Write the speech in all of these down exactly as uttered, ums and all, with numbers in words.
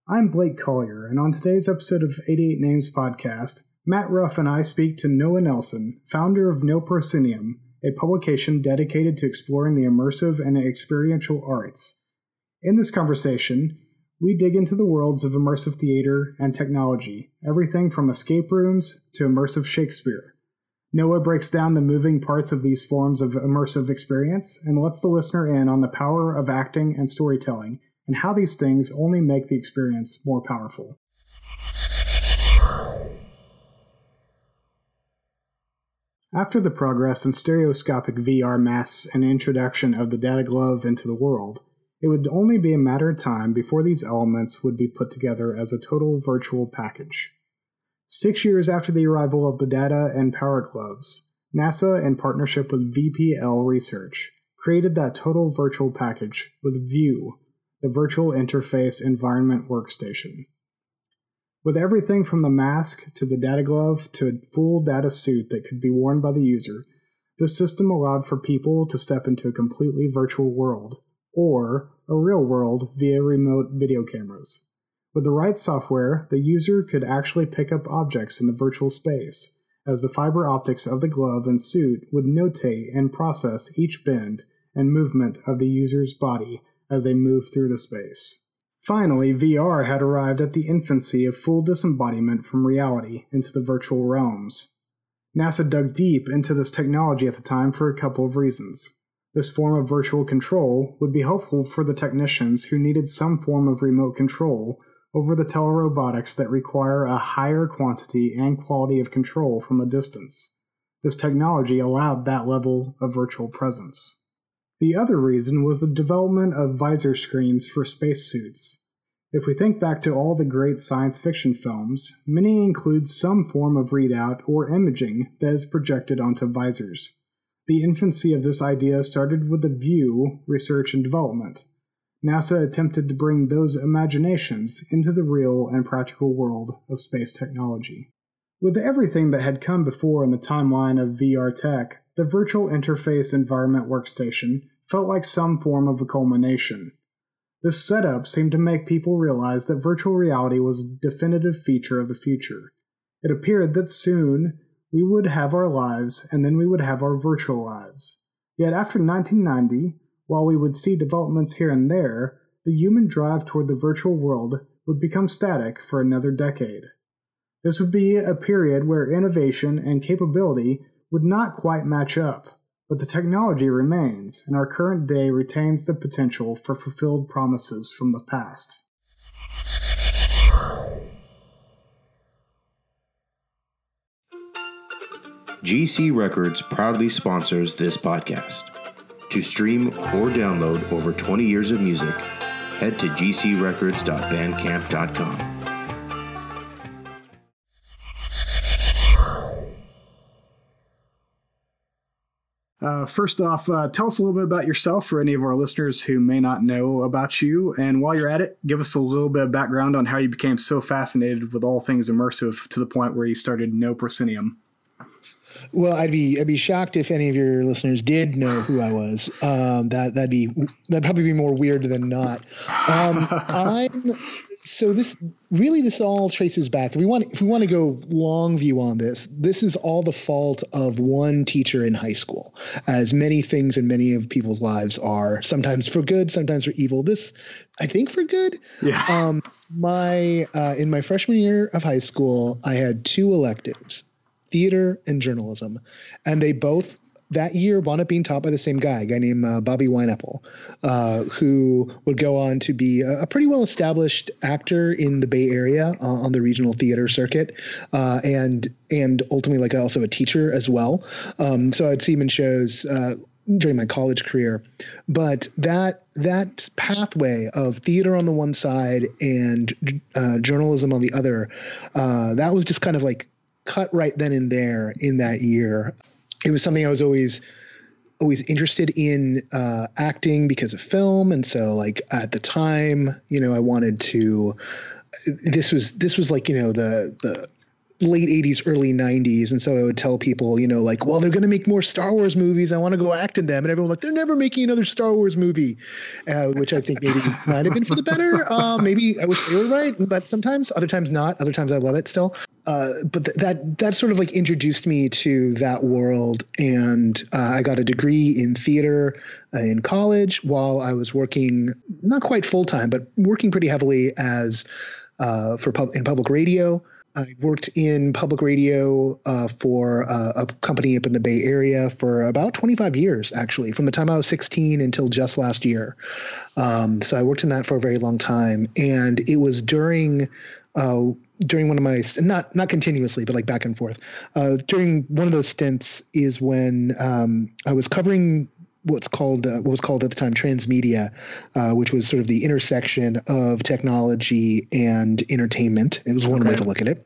I'm Blake Collier, and on today's episode of eighty-eight Names Podcast, Matt Ruff and I speak to Noah Nelson, founder of No Proscenium, a publication dedicated to exploring the immersive and experiential arts. In this conversation, we dig into the worlds of immersive theater and technology, everything from escape rooms to immersive Shakespeare. Noah breaks down the moving parts of these forms of immersive experience and lets the listener in on the power of acting and storytelling, and how these things only make the experience more powerful. After the progress in stereoscopic V R masks and introduction of the Data Glove into the world, it would only be a matter of time before these elements would be put together as a total virtual package. Six years after the arrival of the Data and Power Gloves, NASA, in partnership with V P L Research, created that total virtual package with View, the Virtual Interface Environment Workstation. With everything from the mask to the Data Glove to a full data suit that could be worn by the user, this system allowed for people to step into a completely virtual world, or a real world via remote video cameras. With the right software, the user could actually pick up objects in the virtual space, as the fiber optics of the glove and suit would notate and process each bend and movement of the user's body as they move through the space. Finally, V R had arrived at the infancy of full disembodiment from reality into the virtual realms. NASA dug deep into this technology at the time for a couple of reasons. This form of virtual control would be helpful for the technicians who needed some form of remote control over the telerobotics that require a higher quantity and quality of control from a distance. This technology allowed that level of virtual presence. The other reason was the development of visor screens for spacesuits. If we think back to all the great science fiction films, many include some form of readout or imaging that is projected onto visors. The infancy of this idea started with the View research and development. NASA attempted to bring those imaginations into the real and practical world of space technology. With everything that had come before in the timeline of V R tech, the Virtual Interface Environment Workstation felt like some form of a culmination. This setup seemed to make people realize that virtual reality was a definitive feature of the future. It appeared that soon we would have our lives, and then we would have our virtual lives. Yet after nineteen ninety, while we would see developments here and there, the human drive toward the virtual world would become static for another decade. This would be a period where innovation and capability would not quite match up, but the technology remains, and our current day retains the potential for fulfilled promises from the past. G C Records proudly sponsors this podcast. To stream or download over twenty years of music, head to g c records dot bandcamp dot com. Uh, first off, uh, tell us a little bit about yourself for any of our listeners who may not know about you. And while you're at it, give us a little bit of background on how you became so fascinated with all things immersive to the point where you started No Proscenium. Well, I'd be I'd be shocked if any of your listeners did know who I was. Um, that that'd be that'd probably be more weird than not. Um, I'm so this really this all traces back. If we want if we want to go long view on this, this is all the fault of one teacher in high school, as many things in many of people's lives are. Sometimes for good, sometimes for evil. This, I think, for good. Yeah. Um, my uh, in my freshman year of high school, I had two electives: theater and journalism, and they both that year wound up being taught by the same guy, a guy named uh, Bobby Wineapple, uh, who would go on to be a, a pretty well-established actor in the Bay Area uh, on the regional theater circuit, uh, and and ultimately like also a teacher as well. Um, so I'd see him in shows uh, during my college career, but that that pathway of theater on the one side and uh, journalism on the other, uh, that was just kind of like cut right then and there in that year. It was something I was always always interested in, uh, acting because of film. And so like at the time, you know, I wanted to, this was, this was like, you know, the, the, late eighties, early nineties. And so I would tell people, you know, like, well, they're going to make more Star Wars movies. I want to go act in them. And everyone was like, they're never making another Star Wars movie, uh, which I think maybe might have been for the better. Uh, maybe I wish they were right, but sometimes, other times not. Other times I love it still. Uh, but th- that that sort of like introduced me to that world. And uh, I got a degree in theater uh, in college while I was working, not quite full time, but working pretty heavily as uh, for pub- in public radio. I worked in public radio uh, for uh, a company up in the Bay Area for about twenty-five years, actually, from the time I was sixteen until just last year. Um, so I worked in that for a very long time. And it was during uh, during one of my – not not continuously, but like back and forth. Uh, during one of those stints is when um, I was covering – what's called uh, what was called at the time transmedia, uh, which was sort of the intersection of technology and entertainment. It was one okay. way to look at it,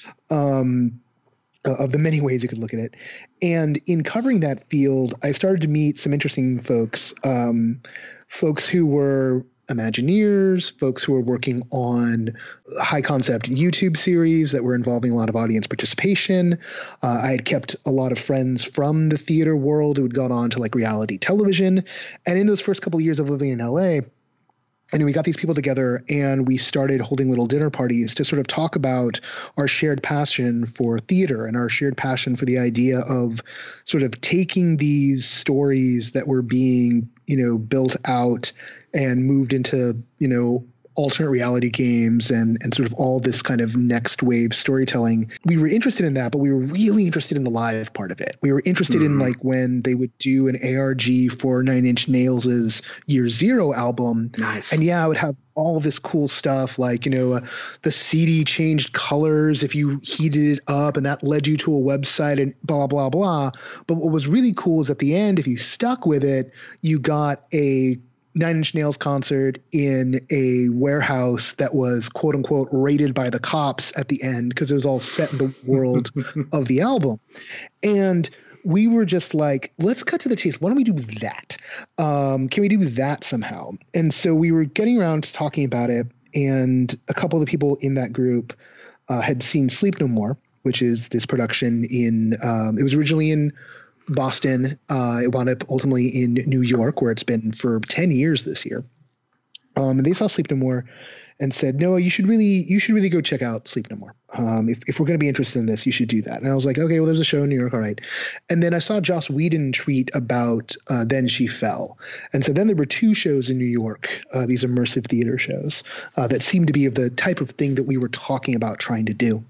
um, of the many ways you could look at it. And in covering that field, I started to meet some interesting folks, um, folks who were Imagineers, folks who were working on high concept YouTube series that were involving a lot of audience participation. Uh, I had kept a lot of friends from the theater world who had gone on to like reality television. And in those first couple of years of living in L A, and we got these people together and we started holding little dinner parties to sort of talk about our shared passion for theater and our shared passion for the idea of sort of taking these stories that were being, you know, built out and moved into, you know, alternate reality games and, and sort of all this kind of next wave storytelling. We were interested in that, but we were really interested in the live part of it. We were interested mm-hmm. in like when they would do an A R G for Nine Inch Nails' Year Zero album. Nice. And yeah, I would have all this cool stuff like, you know, uh, the C D changed colors if you heated it up and that led you to a website and blah, blah, blah. But what was really cool is at the end, if you stuck with it, you got a Nine Inch Nails concert in a warehouse that was quote unquote raided by the cops at the end because it was all set in the world of the album. And we were just like, let's cut to the chase. Why don't we do that? Um, can we do that somehow? And so we were getting around to talking about it. And a couple of the people in that group uh, had seen Sleep No More, which is this production in, um, it was originally in Boston. Uh, it wound up ultimately in New York, where it's been for ten years this year. Um, and they saw Sleep No More and said, no, you should really, you should really go check out Sleep No More. Um, if, if we're going to be interested in this, you should do that. And I was like, okay, well, there's a show in New York. All right. And then I saw Joss Whedon tweet about uh, Then She Fell. And so then there were two shows in New York, uh, these immersive theater shows uh, that seemed to be of the type of thing that we were talking about trying to do.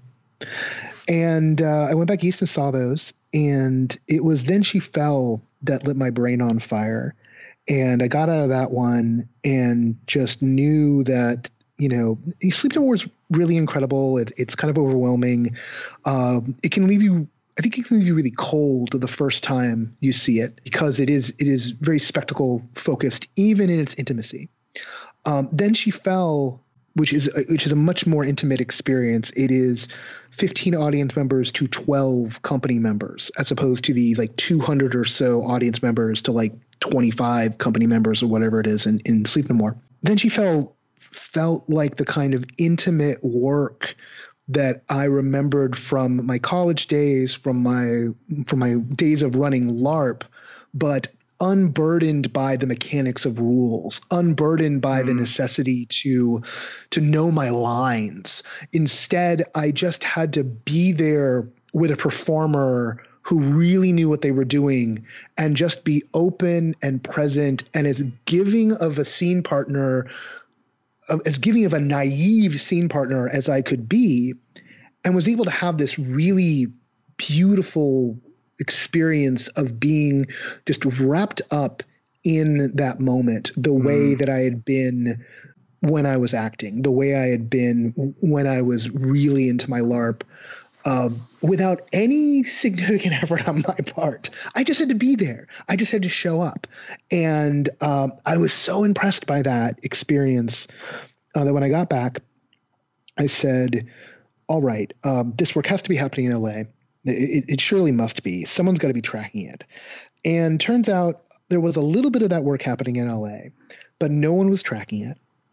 And uh, I went back east and saw those. And it was Then She Fell that lit my brain on fire. And I got out of that one and just knew that, you know, Sleep No More is really incredible. It, it's kind of overwhelming. Um, it can leave you, I think it can leave you really cold the first time you see it because it is, it is very spectacle focused, even in its intimacy. Um, Then She Fell, which is which is a much more intimate experience. It is fifteen audience members to twelve company members, as opposed to the like two hundred or so audience members to like twenty-five company members or whatever it is in, in Sleep No More. Then She Fell felt like the kind of intimate work that I remembered from my college days, from my from my days of running LARP, but unburdened by the mechanics of rules, unburdened by mm. the necessity to to know my lines. Instead, I just had to be there with a performer who really knew what they were doing and just be open and present and as giving of a scene partner, as giving of a naive scene partner as I could be, and was able to have this really beautiful experience of being just wrapped up in that moment, the mm. way that I had been when I was acting, the way I had been when I was really into my LARP, uh, without any significant effort on my part. I just had to be there. I just had to show up. And um, I was so impressed by that experience uh, that when I got back, I said, all right, um, this work has to be happening in L A. It, it surely must be. Someone's got to be tracking it. And turns out there was a little bit of that work happening in L A, but no one was tracking it.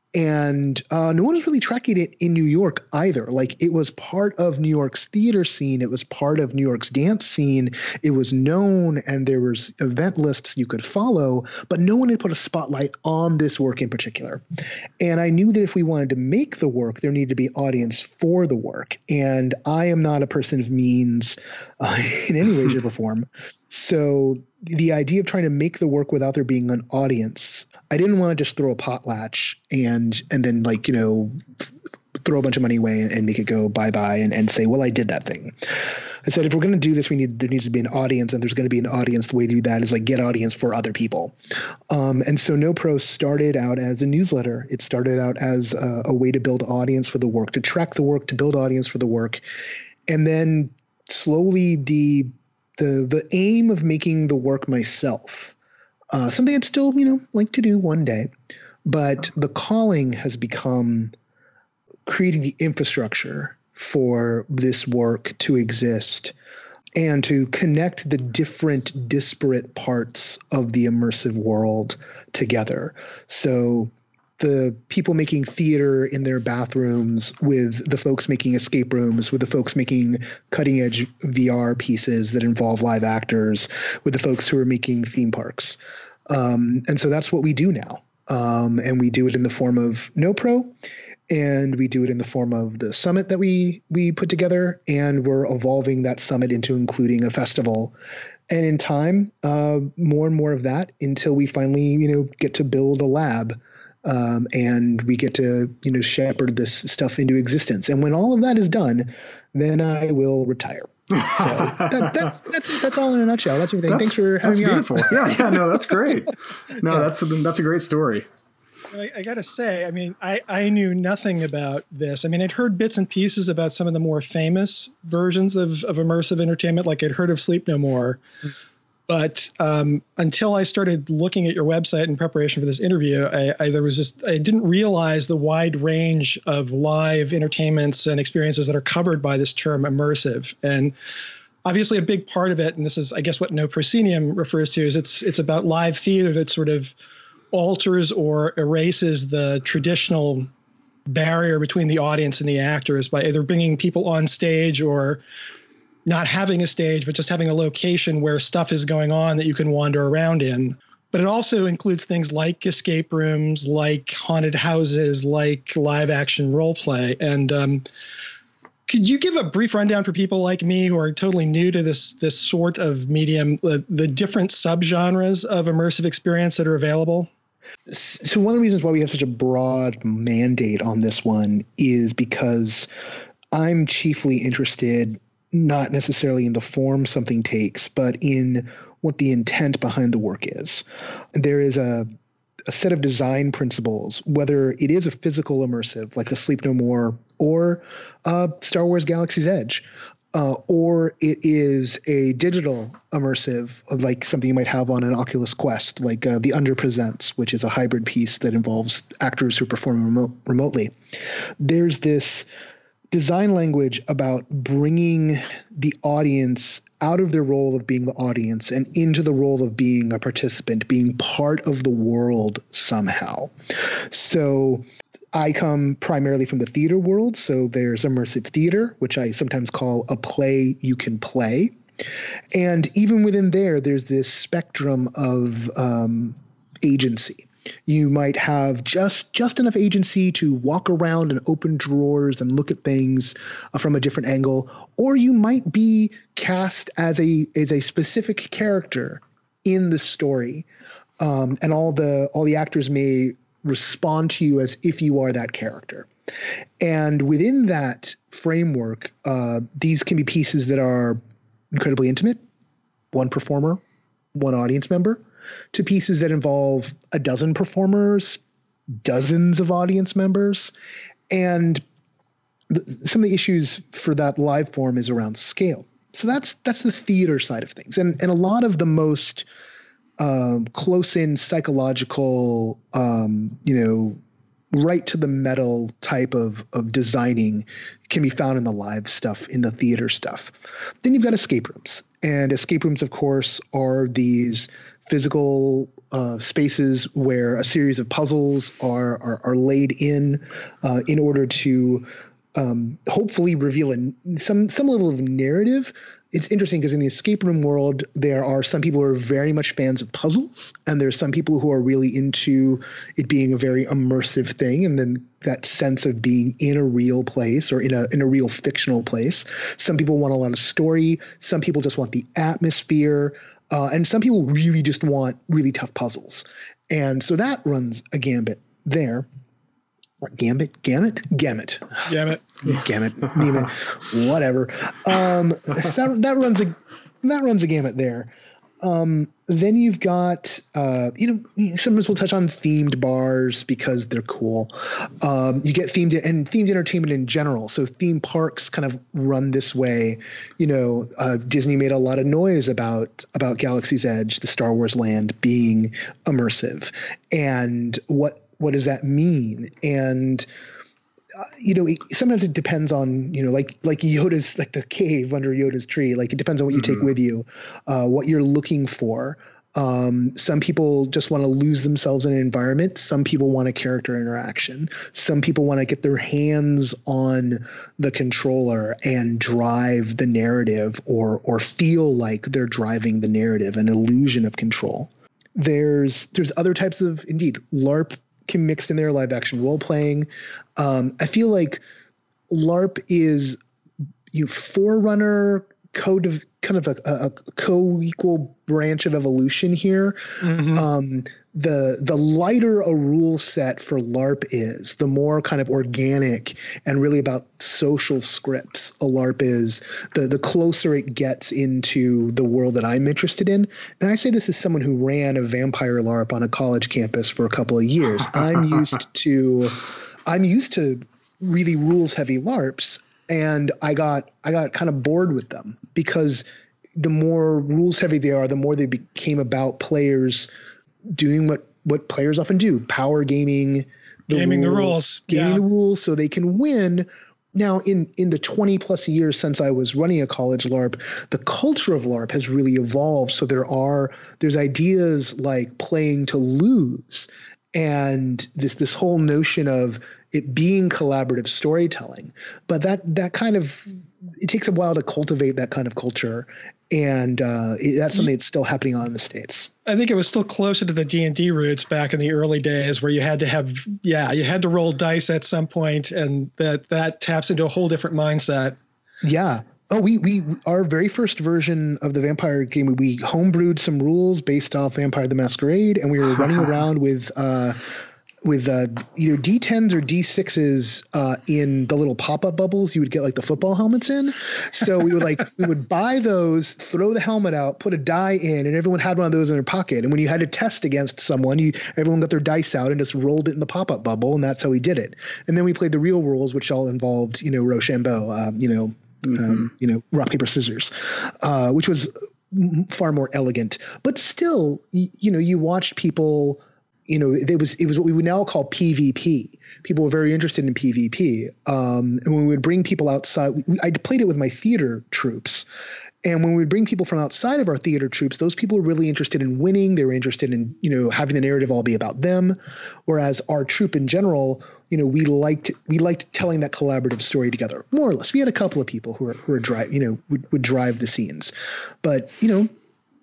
And uh, no one was really tracking it in New York either. Like, it was part of New York's theater scene. It was part of New York's dance scene. It was known, and there was event lists you could follow, but no one had put a spotlight on this work in particular. And I knew that if we wanted to make the work, there needed to be audience for the work. And I am not a person of means uh, in any way, shape, or form. So the idea of trying to make the work without there being an audience, I didn't want to just throw a potlatch and and then like, you know, f- throw a bunch of money away and, and make it go bye-bye and, and say, well, I did that thing. I said, if we're going to do this, we need there needs to be an audience, and there's going to be an audience. The way to do that is like get audience for other people. Um, and so NoPro started out as a newsletter. It started out as a, a way to build audience for the work, to track the work, to build audience for the work. And then slowly the the the aim of making the work myself, uh, something I'd still, you know, like to do one day, but the calling has become creating the infrastructure for this work to exist and to connect the different disparate parts of the immersive world together. So the people making theater in their bathrooms with the folks making escape rooms, with the folks making cutting edge V R pieces that involve live actors, with the folks who are making theme parks. Um, and so that's what we do now. Um, and we do it in the form of NoPro, and we do it in the form of the summit that we we put together, and we're evolving that summit into including a festival. And in time, uh, more and more of that until we finally, you know, get to build a lab. Um, and we get to, you know, shepherd this stuff into existence. And when all of that is done, then I will retire. So that, that's that's it. That's all in a nutshell. That's everything. That's, Thanks for having me beautiful. on. Yeah, yeah, no, that's great. No, yeah. that's a, that's a great story. I, I got to say, I mean, I, I knew nothing about this. I mean, I'd heard bits and pieces about some of the more famous versions of, of immersive entertainment, like I'd heard of Sleep No More. Mm. But um, until I started looking at your website in preparation for this interview, I, I there was just I didn't realize the wide range of live entertainments and experiences that are covered by this term immersive. And obviously, a big part of it, and this is, I guess, what No Proscenium refers to, is it's it's about live theater that sort of alters or erases the traditional barrier between the audience and the actors by either bringing people on stage or not having a stage, but just having a location where stuff is going on that you can wander around in. But it also includes things like escape rooms, like haunted houses, like live action role play. And um, could you give a brief rundown for people like me who are totally new to this this sort of medium, the, the different subgenres of immersive experience that are available? So one of the reasons why we have such a broad mandate on this one is because I'm chiefly interested not necessarily in the form something takes, but in what the intent behind the work is. There is a, a set of design principles, whether it is a physical immersive, like the Sleep No More, or uh, Star Wars Galaxy's Edge, uh, or it is a digital immersive, like something you might have on an Oculus Quest, like uh, The Under Presents, which is a hybrid piece that involves actors who perform remote, remotely. There's this design language about bringing the audience out of their role of being the audience and into the role of being a participant, being part of the world somehow. So I come primarily from the theater world. So there's immersive theater, which I sometimes call a play you can play. And even within there, there's this spectrum of um, agency. You might have just just enough agency to walk around and open drawers and look at things uh, from a different angle, or you might be cast as a as a specific character in the story, um, and all the all the actors may respond to you as if you are that character. And within that framework, uh, these can be pieces that are incredibly intimate, one performer, one audience member, to pieces that involve a dozen performers, dozens of audience members. And th- some of the issues for that live form is around scale. So that's that's the theater side of things. And, and a lot of the most um, close-in psychological, um, you know, right to the metal type of, of designing can be found in the live stuff, in the theater stuff. Then you've got escape rooms. And escape rooms, of course, are these physical uh, spaces where a series of puzzles are are, are laid in uh, in order to um, hopefully reveal a, some some level of narrative. It's interesting because in the escape room world, there are some people who are very much fans of puzzles, and there's some people who are really into it being a very immersive thing, and then that sense of being in a real place or in a in a real fictional place. Some people want a lot of story. Some people just want the atmosphere. Uh, and some people really just want really tough puzzles. And so that runs a gambit there. Gambit? Gamut? Gamut. Gamut. Gamut. Gamut. Whatever. Um, that, that runs a that runs a gamut there. Um, then you've got, uh, you know, sometimes we'll touch on themed bars because they're cool. Um, you get themed and themed entertainment in general. So theme parks kind of run this way. You know, uh, Disney made a lot of noise about about Galaxy's Edge, the Star Wars land, being immersive, and what what does that mean? And Uh, you know, it, sometimes it depends on, you know, like like Yoda's, like the cave under Yoda's tree. Like it depends on what you mm-hmm. take with you, uh, what you're looking for. Um, some people just want to lose themselves in an environment. Some people want a character interaction. Some people want to get their hands on the controller and drive the narrative, or or feel like they're driving the narrative, an illusion of control. There's there's other types of, indeed, LARP mixed in there, live action role playing. Um, I feel like LARP is you forerunner code of kind of a, a co-equal branch of evolution here. Mm-hmm. Um, the the lighter a rule set for LARP is, the more kind of organic and really about social scripts a LARP is, the the closer it gets into the world that I'm interested in. And I say this as someone who ran a vampire LARP on a college campus for a couple of years. I'm used to I'm used to really rules heavy LARPs, and I got I got kind of bored with them because the more rules heavy they are, the more they became about players doing what, what players often do, power gaming, the gaming rules, the rules, gaming yeah. the rules so they can win. Now, in, in the twenty plus years since I was running a college LARP, the culture of LARP has really evolved. So there are, there's ideas like playing to lose, and this, this whole notion of it being collaborative storytelling. But that, that kind of, it takes a while to cultivate that kind of culture. And uh, it, that's something that's still happening on in the States. I think it was still closer to the D and D roots back in the early days, where you had to have, yeah, you had to roll dice at some point, and that that taps into a whole different mindset. Yeah. Oh, we we our very first version of the vampire game, we homebrewed some rules based off Vampire the Masquerade, and we were running around with uh, with uh, either D tens or D sixes uh, in the little pop-up bubbles you would get like the football helmets in. So we would like we would buy those, throw the helmet out, put a die in, and everyone had one of those in their pocket. And when you had to test against someone, you everyone got their dice out and just rolled it in the pop-up bubble, and that's how we did it. And then we played the real rules, which all involved, you know, Rochambeau, uh, you know, mm-hmm. um, you know, rock paper scissors, uh, which was far more elegant. But still, you, you know, you watched people. You know, it was it was what we would now call P V P. People were very interested in P V P. Um, and when we would bring people outside, we, I played it with my theater troops. And when we would bring people from outside of our theater troops, those people were really interested in winning. They were interested in, you know, having the narrative all be about them. Whereas our troop in general, you know, we liked we liked telling that collaborative story together, more or less. We had a couple of people who were who were drive, you know, would, would drive the scenes, but you know.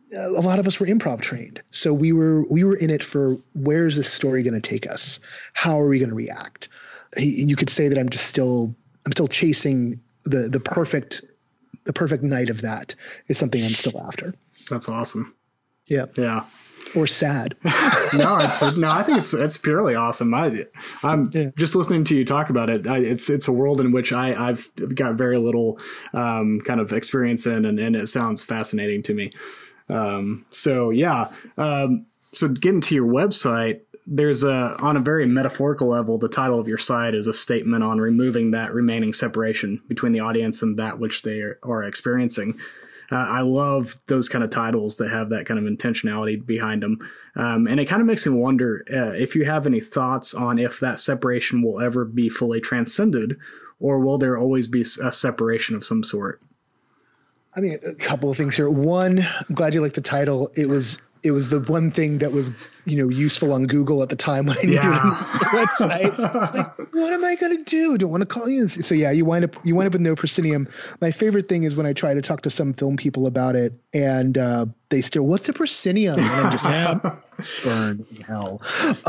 A lot of us were improv trained. So we were we were in it for, where's this story going to take us? How are we going to react? You could say that I'm just still I'm still chasing the the perfect the perfect night of that is something I'm still after. That's awesome. Yeah. Yeah. Or sad. no, it's no. I think it's it's purely awesome. I, I'm yeah. just listening to you talk about it. I, it's it's a world in which I I've got very little um, kind of experience in, and, and it sounds fascinating to me. Um, so yeah. Um, so getting to your website, there's a, on a very metaphorical level, the title of your site is a statement on removing that remaining separation between the audience and that which they are, are experiencing. Uh, I love those kind of titles that have that kind of intentionality behind them. Um, and it kind of makes me wonder uh, if you have any thoughts on if that separation will ever be fully transcended, or will there always be a separation of some sort? I mean, a couple of things here. One, I'm glad you liked the title. It was It was the one thing that was, you know, useful on Google at the time when I needed Yeah. a website. It's like, what am I going to do? Don't want to call you. So yeah, you wind up you wind up with no proscenium. My favorite thing is when I try to talk to some film people about it, and uh, they still, what's a proscenium? And I'm just Yeah. burn in hell.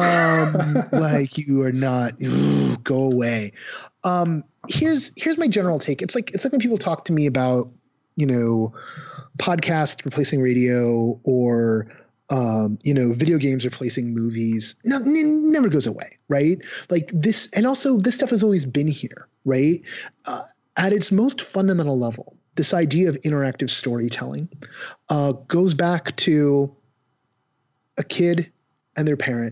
Um, like you are not. Ugh, go away. Um, here's here's my general take. It's like it's like when people talk to me about, you know, podcast replacing radio, or um, you know, video games replacing movies. No, n- never goes away, right? Like this, and also this stuff has always been here, right? Uh, at its most fundamental level, this idea of interactive storytelling uh, goes back to a kid and their parent,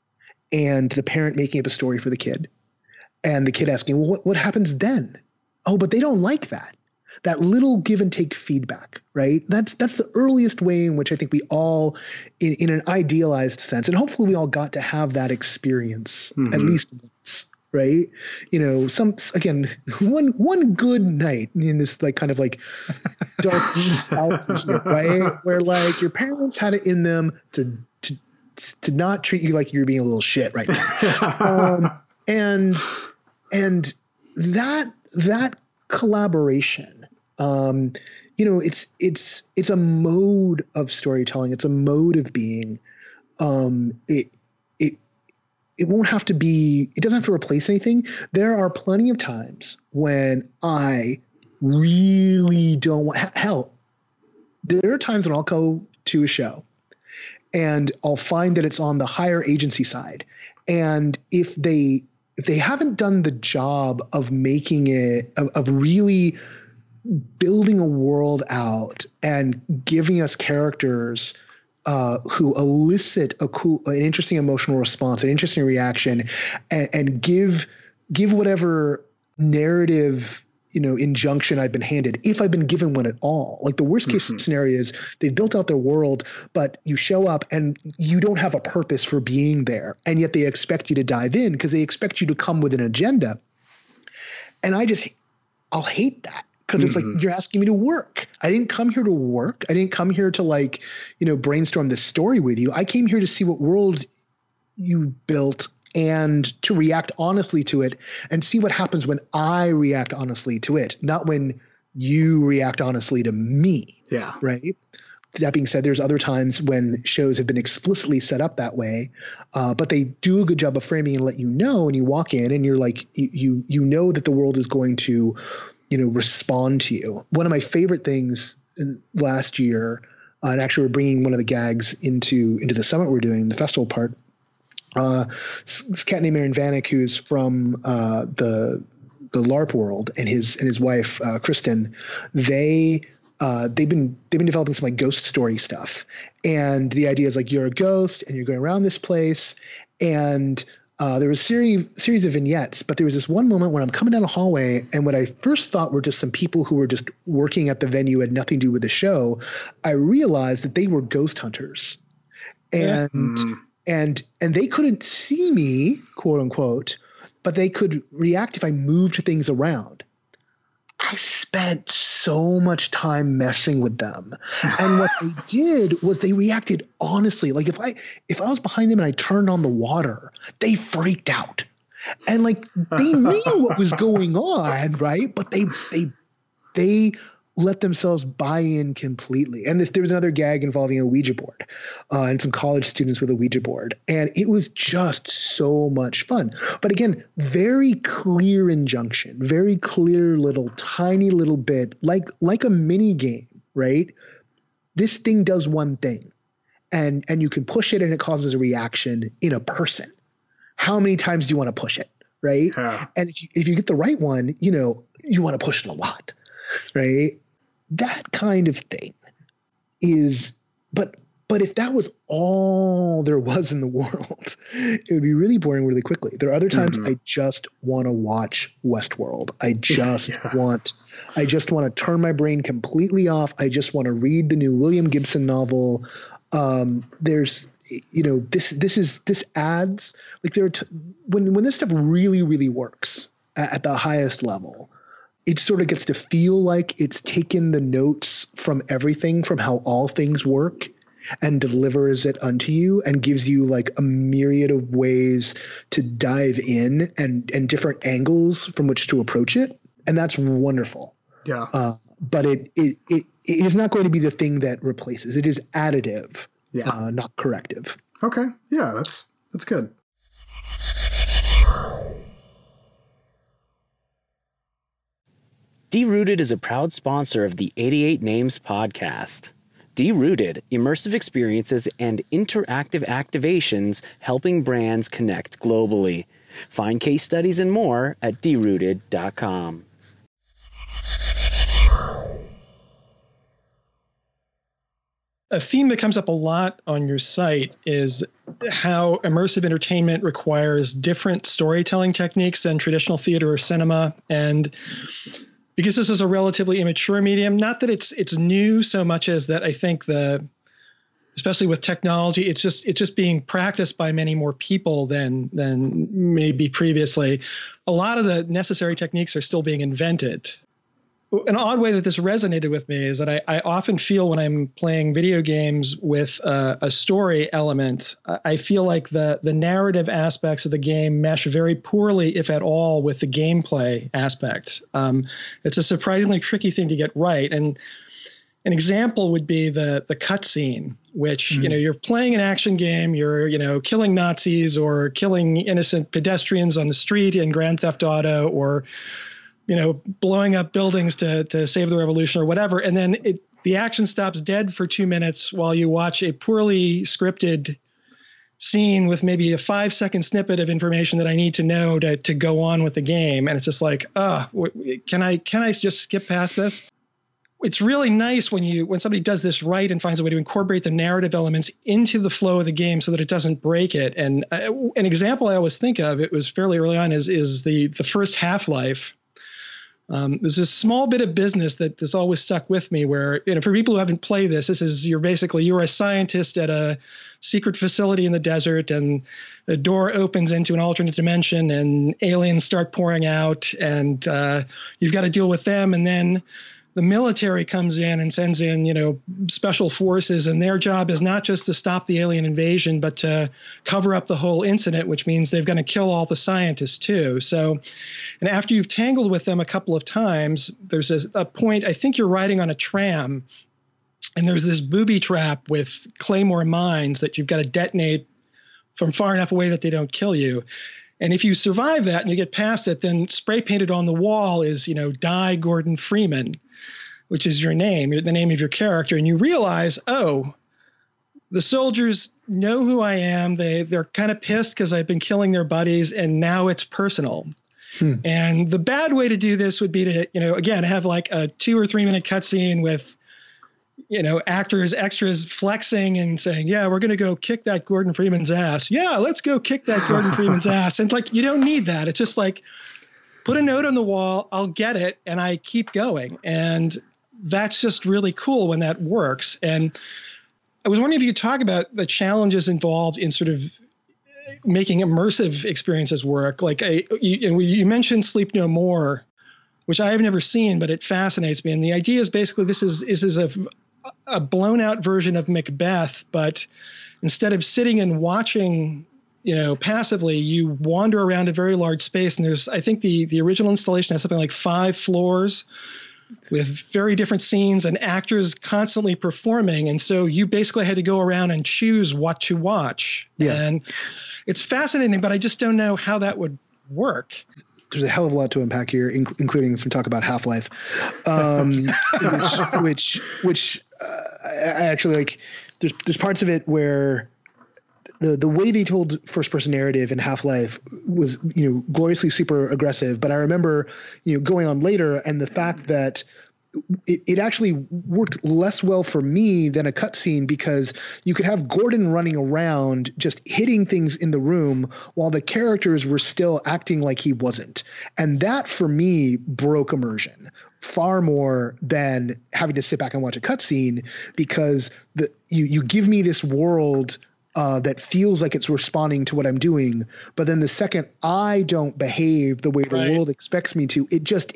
and the parent making up a story for the kid, and the kid asking, well, what, what happens then? Oh, but they don't like that. That little give and take feedback, right? That's that's the earliest way in which I think we all, in, in an idealized sense, and hopefully we all got to have that experience Mm-hmm. at least once, right? You know, some again, one one good night in this like kind of like dark nostalgia, right? Where like your parents had it in them to to to not treat you like you're being a little shit right now, um, and and that that collaboration. Um, you know, it's it's it's a mode of storytelling. It's a mode of being. Um, it it it won't have to be. It doesn't have to replace anything. There are plenty of times when I really don't want. Hell, there are times when I'll go to a show, and I'll find that it's on the higher agency side, and if they if they haven't done the job of making it of, of really building a world out and giving us characters uh, who elicit a cool, an interesting emotional response, an interesting reaction, and, and give give whatever narrative, you know, injunction I've been handed, if I've been given one at all. Like the worst case Mm-hmm. scenario is they've built out their world, but you show up and you don't have a purpose for being there, and yet they expect you to dive in because they expect you to come with an agenda. And I just, I'll hate that. Because it's Mm-hmm. like, you're asking me to work. I didn't come here to work. I didn't come here to like, you know, brainstorm this story with you. I came here to see what world you built and to react honestly to it and see what happens when I react honestly to it, not when you react honestly to me. Yeah. Right. That being said, there's other times when shows have been explicitly set up that way, uh, but they do a good job of framing and let you know, and you walk in and you're like, you, you, you know that the world is going to, you know, respond to you. One of my favorite things in last year, uh, and actually we're bringing one of the gags into, into the summit we're doing, the festival part, uh, this cat named Aaron Vanek, who's from, uh, the, the LARP world, and his, and his wife, uh, Kristen, they, uh, they've been, they've been developing some like ghost story stuff. And the idea is like, you're a ghost and you're going around this place, and Uh, there was a series, series of vignettes, but there was this one moment when I'm coming down a hallway, and what I first thought were just some people who were just working at the venue, had nothing to do with the show. I realized that they were ghost hunters, and Mm. and and they couldn't see me, quote unquote, but they could react if I moved things around. I spent so much time messing with them. And what they did was they reacted honestly. Like if I if I was behind them and I turned on the water, they freaked out. And like they knew what was going on, right? But they they they let themselves buy in completely. And this, there was another gag involving a Ouija board, uh, and some college students with a Ouija board. And it was just so much fun. But again, very clear injunction, very clear little tiny little bit, like, like a mini game, right? This thing does one thing, and, and you can push it and it causes a reaction in a person. How many times do you want to push it? Right. Yeah. And if you, if you get the right one, you know, you want to push it a lot. Right. That kind of thing is, but, but if that was all there was in the world, it would be really boring really quickly. There are other times Mm-hmm. I just want to watch Westworld. I just Yeah. want, I just want to turn my brain completely off. I just want to read the new William Gibson novel. Um, there's, you know, this, this is, this adds like there are t- when, when this stuff really, really works at, at the highest level, it sort of gets to feel like it's taken the notes from everything, from how all things work, and delivers it unto you and gives you like a myriad of ways to dive in and, and different angles from which to approach it. And that's wonderful. Yeah. Uh, but it, it, it, it is not going to be the thing that replaces. It is additive, Yeah. uh, not corrective. Okay. Yeah, that's that's good. D-Rooted is a proud sponsor of the eighty-eight Names podcast. D-Rooted, immersive experiences and interactive activations helping brands connect globally. Find case studies and more at d rooted dot com. A theme that comes up a lot on your site is how immersive entertainment requires different storytelling techniques than traditional theater or cinema. And because this is a relatively immature medium, not that it's it's new so much as that I think the, especially with technology, it's just it's just being practiced by many more people than than maybe previously. A lot of the necessary techniques are still being invented. An odd way that this resonated with me is that I, I often feel when I'm playing video games with a, a story element, I feel like the the narrative aspects of the game mesh very poorly, if at all, with the gameplay aspect. Um, it's a surprisingly tricky thing to get right. And an example would be the the cutscene, which, mm-hmm. you know, you're playing an action game, you're, you know, killing Nazis or killing innocent pedestrians on the street in Grand Theft Auto, or you know, blowing up buildings to to save the revolution or whatever. And then it, the action stops dead for two minutes while you watch a poorly scripted scene with maybe a five second snippet of information that I need to know to to go on with the game. And it's just like, uh, can I can I just skip past this? It's really nice when you when somebody does this right and finds a way to incorporate the narrative elements into the flow of the game so that it doesn't break it. And uh, an example I always think of, it was fairly early on, is is the the first Half-Life. Um, there's this small bit of business that has always stuck with me where, you know, for people who haven't played this, this is you're basically you're a scientist at a secret facility in the desert, and the door opens into an alternate dimension and aliens start pouring out, and uh, you've got to deal with them. And then the military comes in and sends in, you know, special forces, and their job is not just to stop the alien invasion, but to cover up the whole incident, which means they're going to kill all the scientists too. So, and after you've tangled with them a couple of times, there's a, a point, I think you're riding on a tram, and there's this booby trap with claymore mines that you've got to detonate from far enough away that they don't kill you. And if you survive that and you get past it, then spray painted on the wall is, you know, Die Gordon Freeman, which is your name, the name of your character. And you realize, oh, the soldiers know who I am. They, they're kind of pissed because I've been killing their buddies, and now it's personal. Hmm. And the bad way to do this would be to, you know, again, have like a two or three minute cutscene with, you know, actors, extras flexing and saying, yeah, we're going to go kick that Gordon Freeman's ass. Yeah, let's go kick that Gordon Freeman's ass. And like, you don't need that. It's just like, put a note on the wall, I'll get it, and I keep going. And that's just really cool when that works. And I was wondering if you could talk about the challenges involved in sort of making immersive experiences work. Like I, you, you mentioned Sleep No More, which I have never seen, but it fascinates me. And the idea is basically this is, this is a, a blown out version of Macbeth, but instead of sitting and watching, you know, passively, you wander around a very large space. And there's, I think the, the original installation has something like five floors with very different scenes and actors constantly performing. And so you basically had to go around and choose what to watch. Yeah. And it's fascinating, but I just don't know how that would work. There's a hell of a lot to unpack here, inc- including some talk about Half-Life, um, which, which, which uh, I actually like. There's there's parts of it where the the way they told first person narrative in Half-Life was, you know, gloriously super aggressive. But I remember, you know, going on later, and the fact that it, it actually worked less well for me than a cutscene, because you could have Gordon running around just hitting things in the room while the characters were still acting like he wasn't. And that for me broke immersion far more than having to sit back and watch a cutscene, because the you you give me this world Uh, that feels like it's responding to what I'm doing. But then the second I don't behave the way the right. world expects me to, it just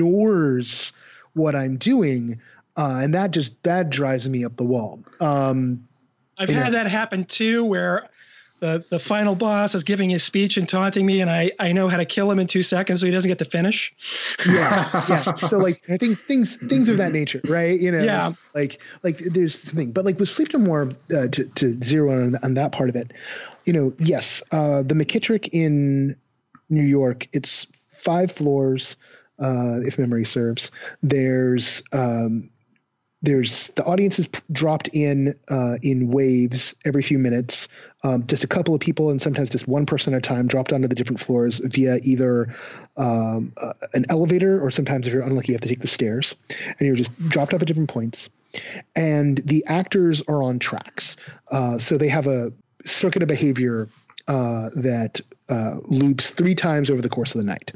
ignores what I'm doing. Uh, and that just, that drives me up the wall. Um, I've had know. that happen too, where the, the final boss is giving his speech and taunting me, and I, I know how to kill him in two seconds so he doesn't get to finish. Yeah, yeah. So like I think things things of that nature, right? You know, yeah. like like there's the thing, but like with Sleep No More, uh, to to zero in on, on that part of it, you know, yes, uh, the McKittrick in New York, it's five floors, uh, if memory serves. There's um, There's the audience is dropped in uh, in waves every few minutes. Um, just a couple of people and sometimes just one person at a time dropped onto the different floors via either um, uh, an elevator, or sometimes if you're unlucky, you have to take the stairs, and you're just dropped up at different points. And the actors are on tracks. Uh, so they have a circuit of behavior uh, that uh, loops three times over the course of the night.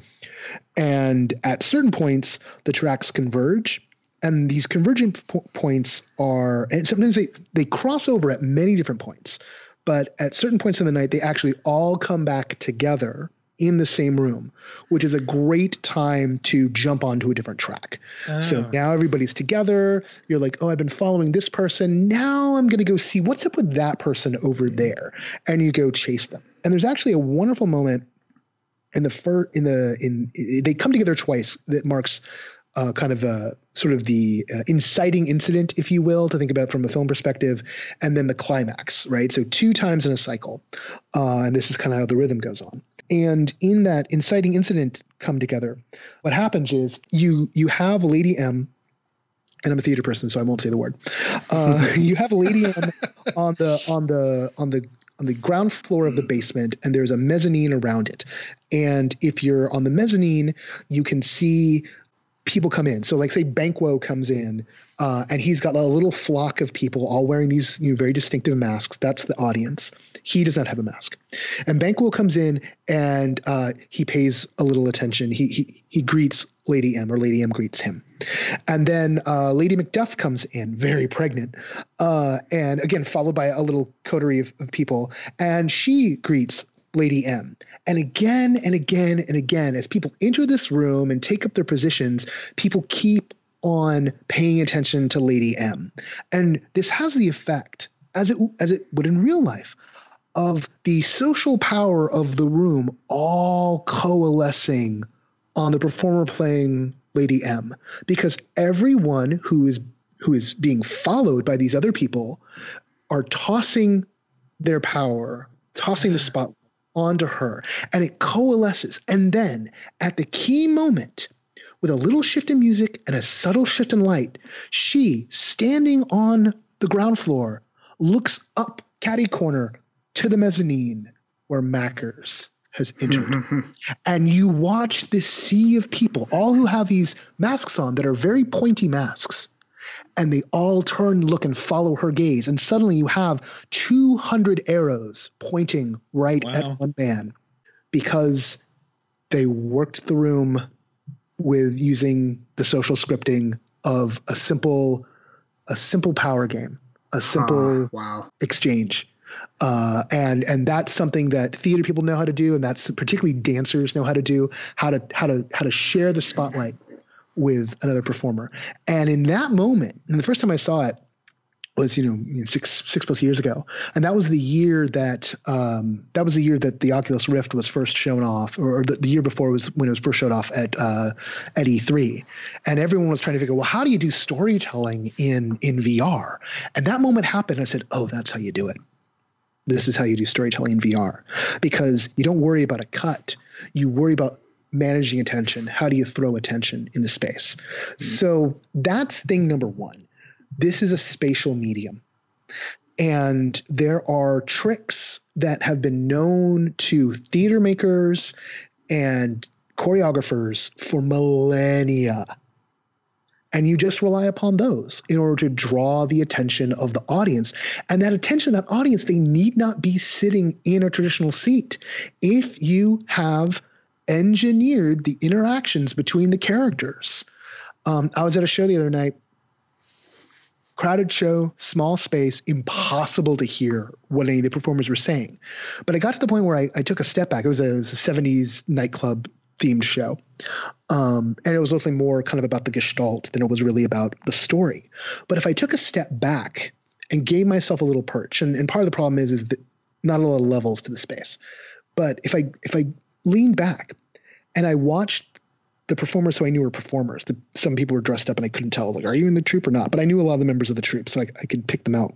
And at certain points, the tracks converge. And these convergent po- points are, and sometimes they, they cross over at many different points, but at certain points in the night, they actually all come back together in the same room, which is a great time to jump onto a different track. Oh. So now everybody's together. You're like, oh, I've been following this person. Now I'm going to go see what's up with that person over there. And you go chase them. And there's actually a wonderful moment in the fir- in the, in, they come together twice that marks Uh, kind of a sort of the uh, inciting incident, if you will, to think about from a film perspective, and then the climax, right? So two times in a cycle, uh, and this is kind of how the rhythm goes on. And in that inciting incident come together, what happens is you you have Lady M, and I'm a theater person, so I won't say the word. Uh, you have Lady M on the on the on the on the ground floor of the basement, and there's a mezzanine around it. And if you're on the mezzanine, you can see people come in. So like say Banquo comes in uh, and he's got a little flock of people all wearing these you know, very distinctive masks. That's the audience. He does not have a mask. And Banquo comes in and uh, he pays a little attention. He, he, he greets Lady M, or Lady M greets him. And then uh, Lady Macduff comes in, very pregnant, uh, and again, followed by a little coterie of, of people. And she greets Lady M. And again and again and again, as people enter this room and take up their positions, people keep on paying attention to Lady M. And this has the effect, as it as it would in real life, of the social power of the room all coalescing on the performer playing Lady M. Because everyone who is who is being followed by these other people are tossing their power, tossing the spotlight onto her, and it coalesces. And then at the key moment, with a little shift in music and a subtle shift in light, she, standing on the ground floor, looks up catty corner to the mezzanine where Mackers has entered. And you watch this sea of people, all who have these masks on that are very pointy masks, and they all turn, look, and follow her gaze. And suddenly you have two hundred arrows pointing right wow. at one man, because they worked the room with using the social scripting of a simple, a simple power game, a simple uh, wow. exchange. Uh, and, and that's something that theater people know how to do. And that's particularly dancers know how to do, how to, how to, how to share the spotlight with another performer. And in that moment, and the first time I saw it was, you know, six, six plus years ago. And that was the year that, um, that was the year that the Oculus Rift was first shown off, or the, the year before was when it was first showed off at, uh, at E three. And everyone was trying to figure, well, how do you do storytelling in, in V R? And that moment happened. I said, oh, that's how you do it. This is how you do storytelling in V R, because you don't worry about a cut. You worry about managing attention. How do you throw attention in the space? Mm-hmm. So that's thing number one. This is a spatial medium. And there are tricks that have been known to theater makers and choreographers for millennia. And you just rely upon those in order to draw the attention of the audience. And that attention of that audience, they need not be sitting in a traditional seat. If you have engineered the interactions between the characters. Um, I was at a show the other night, crowded show, small space, impossible to hear what any of the performers were saying. But I got to the point where I, I took a step back. It was a, it was a seventies nightclub themed show. Um, and it was looking more kind of about the gestalt than it was really about the story. But if I took a step back and gave myself a little perch. And, and part of the problem is, is that not a lot of levels to the space. But if I if I leaned back and I watched the performers who I knew were performers, the, some people were dressed up and I couldn't tell, like, are you in the troupe or not? But I knew a lot of the members of the troupe, so I, I could pick them out.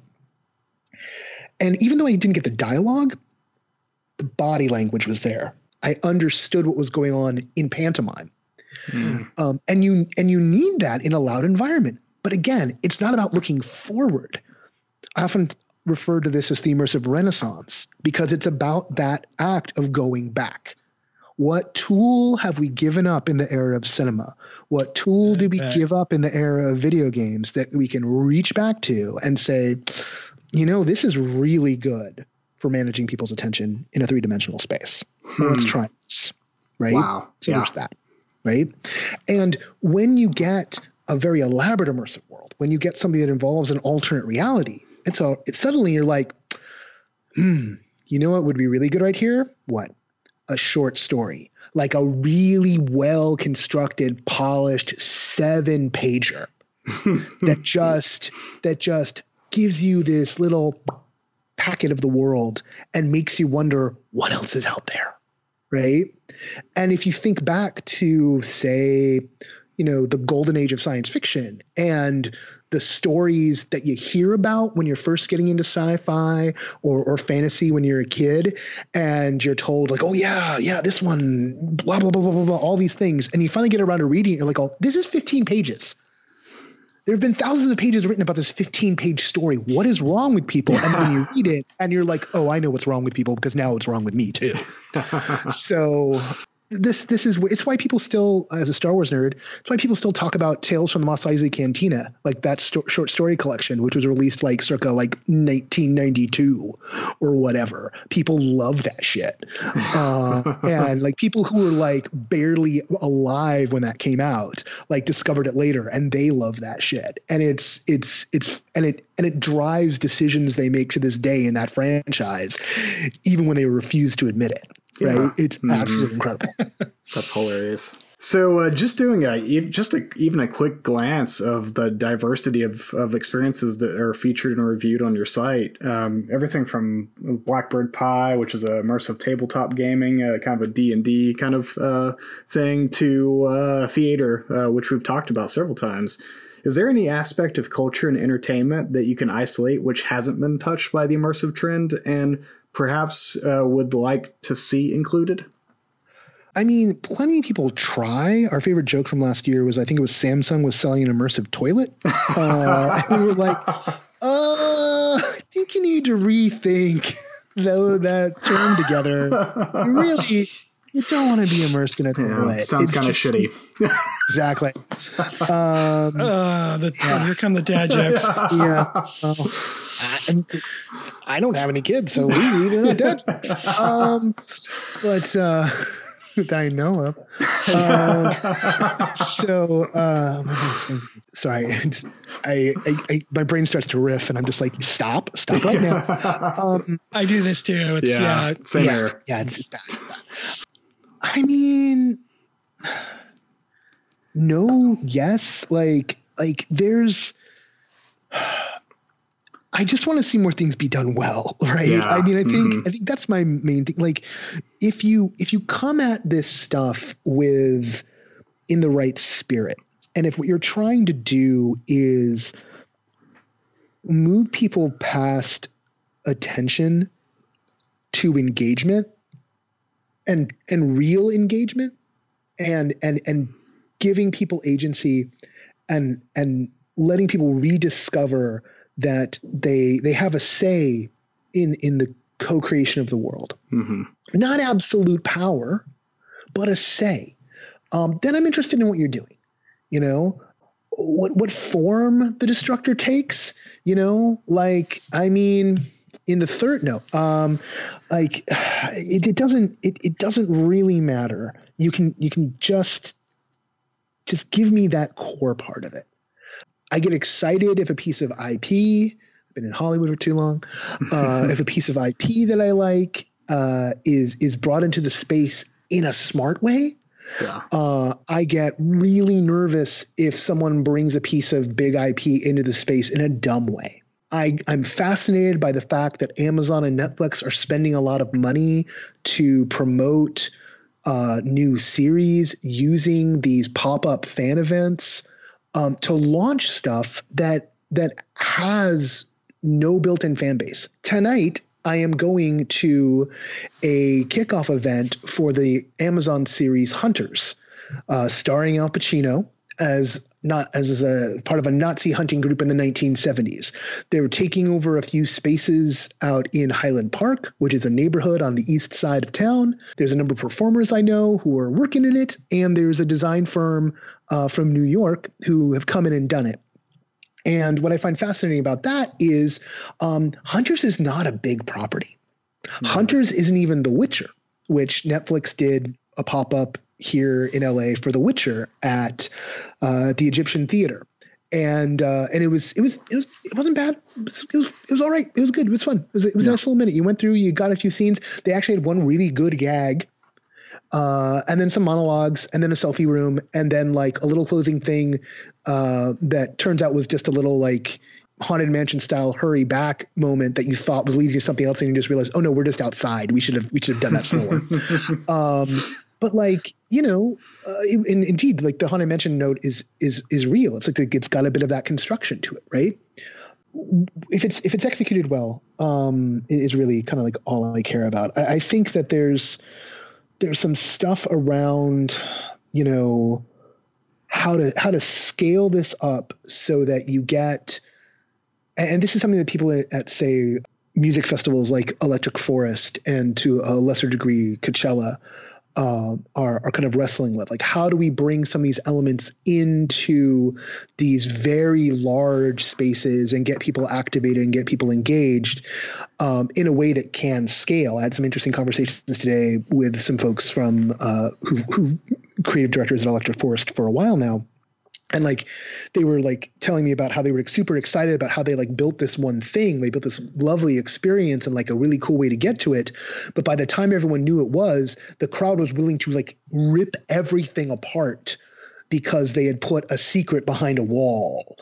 And even though I didn't get the dialogue, the body language was there. I understood what was going on in pantomime. Mm. Um, and you and you need that in a loud environment. But again, it's not about looking forward. I often refer to this as the immersive renaissance because it's about that act of going back. What tool have we given up in the era of cinema? What tool did we give up in the era of video games that we can reach back to and say, you know, this is really good for managing people's attention in a three-dimensional space. Hmm. Well, let's try this, right? Wow. So yeah. there's that, right? And when you get a very elaborate immersive world, when you get something that involves an alternate reality, and so it, suddenly you're like, hmm, you know what would be really good right here? What? A short story, like a really well-constructed, polished seven-pager that just that just gives you this little packet of the world and makes you wonder what else is out there, right? And if you think back to, say, you know, the golden age of science fiction and the stories that you hear about when you're first getting into sci-fi or, or fantasy when you're a kid, and you're told like, oh yeah, yeah, this one, blah, blah, blah, blah, blah, blah, all these things. And you finally get around to reading it. You're like, oh, this is fifteen pages. There have been thousands of pages written about this fifteen page story. What is wrong with people? And then you read it and you're like, oh, I know what's wrong with people because now it's wrong with me too. So this this is it's why people still, as a Star Wars nerd, it's why people still talk about Tales from the Mos Eisley Cantina, like that sto- short story collection, which was released like circa like nineteen ninety-two or whatever. People love that shit. Uh, and like people who were like barely alive when that came out, like discovered it later and they love that shit. And it's it's it's and it and it drives decisions they make to this day in that franchise, even when they refuse to admit it. Right, yeah. It's mm-hmm. absolutely incredible. That's hilarious. So, uh, just doing a just a, even a quick glance of the diversity of, of experiences that are featured and reviewed on your site. Um, everything from Blackbird Pie, which is a immersive tabletop gaming, uh, kind of a D and D kind of uh, thing, to uh, theater, uh, which we've talked about several times. Is there any aspect of culture and entertainment that you can isolate which hasn't been touched by the immersive trend and perhaps uh, would like to see included? I mean, plenty of people try. Our favorite joke from last year was, I think it was Samsung was selling an immersive toilet. Uh, and we were like, uh, I think you need to rethink though that term together. You really, you don't want to be immersed in a toilet. Yeah, sounds kind of shitty. Exactly. Um, uh, the, yeah. Here come the dad jokes. Yeah. Uh, I, I don't have any kids, so we they're not dad jokes. Um, but uh, that I know of. Um, so, um, sorry, I, I, I, my brain starts to riff, and I'm just like, stop, stop right now. Um, I do this too. It's yeah, yeah same yeah, here. Yeah, it's bad, it's bad. I mean, no, yes, like, like there's. I just want to see more things be done well, right? Yeah. I mean, I think mm-hmm. I think that's my main thing. Like, if you if you come at this stuff with in the right spirit, and if what you're trying to do is move people past attention to engagement and and real engagement, and and and giving people agency and and letting people rediscover that they they have a say in in the co-creation of the world. Mm-hmm. Not absolute power, but a say. Um, then I'm interested in what you're doing. You know, what what form the Destructor takes. You know, like I mean, in the third no, um, like it, it doesn't it, it doesn't really matter. You can you can just just give me that core part of it. I get excited if a piece of I P, I've been in Hollywood for too long, uh, if a piece of I P that I like uh, is is brought into the space in a smart way. Yeah. Uh, I get really nervous if someone brings a piece of big I P into the space in a dumb way. I, I'm fascinated by the fact that Amazon and Netflix are spending a lot of money to promote uh, new series using these pop-up fan events um, to launch stuff that that has no built-in fan base. Tonight, I am going to a kickoff event for the Amazon series Hunters, uh, starring Al Pacino as not as a part of a Nazi hunting group in the nineteen seventies. They were taking over a few spaces out in Highland Park, which is a neighborhood on the east side of town. There's a number of performers I know who are working in it, and there's a design firm uh, from New York who have come in and done it. And what I find fascinating about that is um, Hunters is not a big property. Mm-hmm. Hunters isn't even The Witcher, which Netflix did a pop-up here in L A for The Witcher at uh, the Egyptian Theater. And uh, and it was it was it was it wasn't bad. It was it was, it was all right. It was good. It was fun. It was, it was yeah. a nice little minute. You went through, you got a few scenes. They actually had one really good gag. Uh, and then some monologues, and then a selfie room, and then like a little closing thing uh, that turns out was just a little like Haunted Mansion style hurry back moment that you thought was leading to something else, and you just realized, oh no, we're just outside. We should have we should have done that slower. um, but like you know, uh, in, indeed, like the Haunted Mansion note is is is real. It's like it's got a bit of that construction to it, right? If it's if it's executed well, um, it is really kind of like all I care about. I, I think that there's. There's some stuff around, you know, how to how to scale this up so that you get, and this is something that people at, at say music festivals like Electric Forest and to a lesser degree Coachella uh, are are kind of wrestling with. Like, how do we bring some of these elements into these very large spaces and get people activated and get people engaged um, in a way that can scale? I had some interesting conversations today with some folks from uh, who, who creative directors at Electric Forest for a while now. And like, they were like telling me about how they were super excited about how they like built this one thing. They built this lovely experience and like a really cool way to get to it. But by the time everyone knew it was, the crowd was willing to like rip everything apart because they had put a secret behind a wall.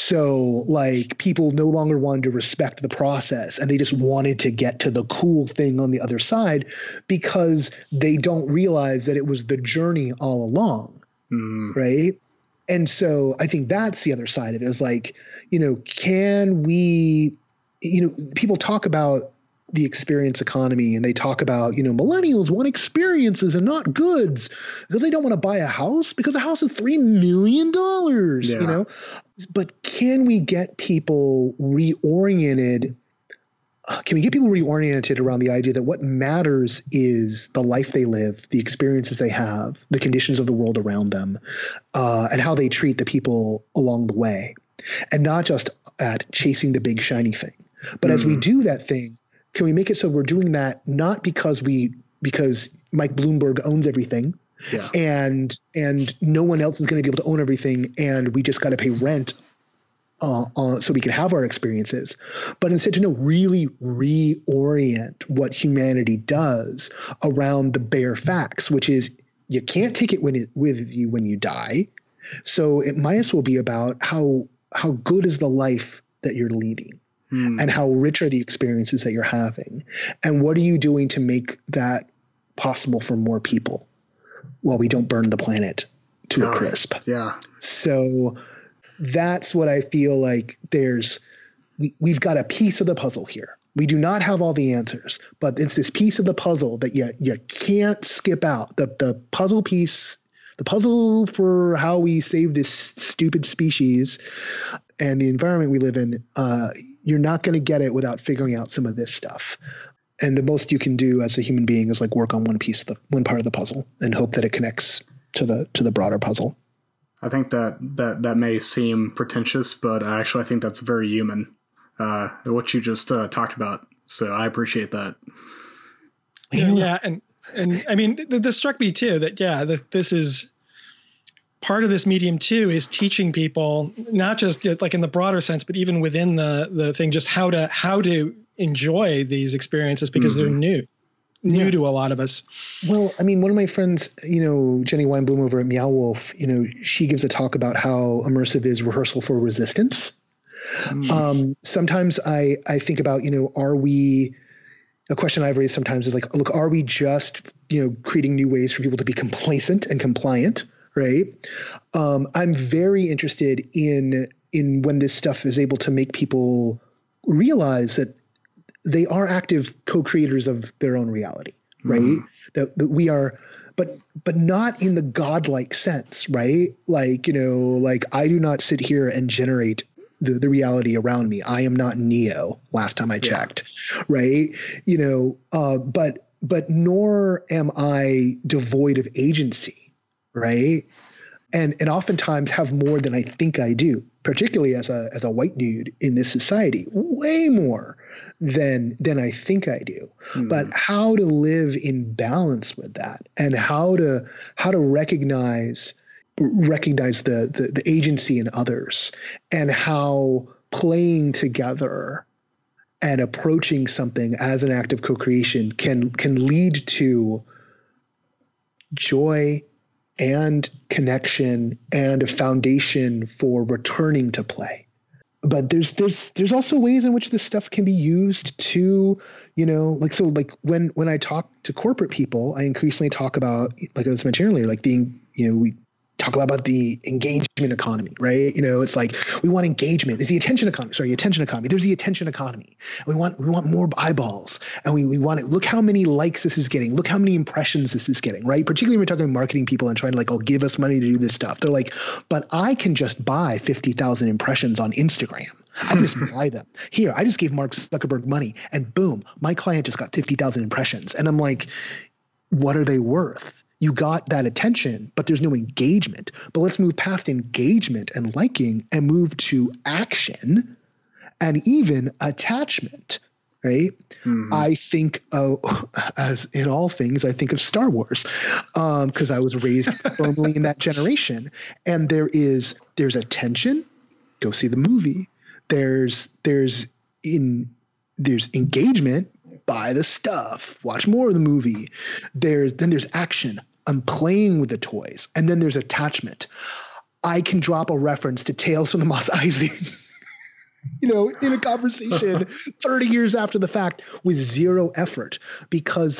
So like people no longer wanted to respect the process, and they just wanted to get to the cool thing on the other side because they don't realize that it was the journey all along. Mm. Right. And so I think that's the other side of it, is like, you know, can we, you know, people talk about the experience economy and they talk about, you know, millennials want experiences and not goods because they don't want to buy a house because a house is three million dollars, yeah. you know, but can we get people reoriented? Can we get people reoriented around the idea that what matters is the life they live, the experiences they have, the conditions of the world around them, uh, and how they treat the people along the way, and not just at chasing the big shiny thing. But mm. as we do that thing, can we make it so we're doing that not because we because Mike Bloomberg owns everything, yeah. and and no one else is going to be able to own everything, and we just got to pay rent Uh, uh, so we can have our experiences, but instead to know really reorient what humanity does around the bare facts, which is you can't take it, when it with you when you die. So it might as well be about how how good is the life that you're leading, hmm. and how rich are the experiences that you're having, and what are you doing to make that possible for more people while we don't burn the planet to oh, a crisp. Yeah. So that's what I feel like there's, we, we've got a piece of the puzzle here. We do not have all the answers, but it's this piece of the puzzle that you, you can't skip out. The, the puzzle piece, the puzzle for how we save this stupid species and the environment we live in, uh, you're not going to get it without figuring out some of this stuff. And the most you can do as a human being is like work on one piece of the, one part of the puzzle and hope that it connects to the, to the broader puzzle. I think that, that that may seem pretentious, but actually I think that's very human, uh, what you just uh, talked about. So I appreciate that. Yeah, yeah, and and I mean, this struck me too, that, yeah, that this is part of this medium too, is teaching people, not just like in the broader sense, but even within the the thing, just how to how to enjoy these experiences because mm-hmm. they're new. new yeah. to a lot of us. Well, I mean, one of my friends, you know, Jenny Weinblum over at Meow Wolf, you know, she gives a talk about how immersive is rehearsal for resistance. Mm. Um, sometimes I, I think about, you know, are we, a question I've raised sometimes is like, look, are we just, you know, creating new ways for people to be complacent and compliant, right? Um, I'm very interested in, in when this stuff is able to make people realize that they are active co-creators of their own reality, right? Mm. That, that we are, but but not in the godlike sense, right? Like, you know, like I do not sit here and generate the, the reality around me. I am not Neo, last time I checked, yeah. right? You know, uh, but but nor am I devoid of agency, right? And and oftentimes have more than I think I do, particularly as a as a white dude in this society, way more than than I think I do. Mm. But how to live in balance with that, and how to how to recognize recognize the the, the agency in others, and how playing together and approaching something as an act of co-creation can can lead to joy and connection and a foundation for returning to play. But there's there's there's also ways in which this stuff can be used to, you know, like so like when when I talk to corporate people, I increasingly talk about, like I was mentioning earlier, like being, you know, we talk about the engagement economy, right? You know, it's like we want engagement. It's the attention economy. Sorry, attention economy. There's the attention economy. We want we want more eyeballs, and we we want it. Look how many likes this is getting. Look how many impressions this is getting, right? Particularly when we're talking marketing people and trying to like, oh, give us money to do this stuff. They're like, but I can just buy fifty thousand impressions on Instagram. I just buy them. Here, I just gave Mark Zuckerberg money, and boom, my client just got fifty thousand impressions. And I'm like, what are they worth? You got that attention, but there's no engagement. But let's move past engagement and liking and move to action and even attachment, right? Mm-hmm. I think, uh, as in all things, I think of Star Wars because um, I was raised firmly in that generation. And there is there's attention. Go see the movie. There's there's in there's engagement. Buy the stuff. Watch more of the movie. There's then there's action. I'm playing with the toys, and then there's attachment. I can drop a reference to Tales from the Mos Eisley, you know, in a conversation thirty years after the fact with zero effort, because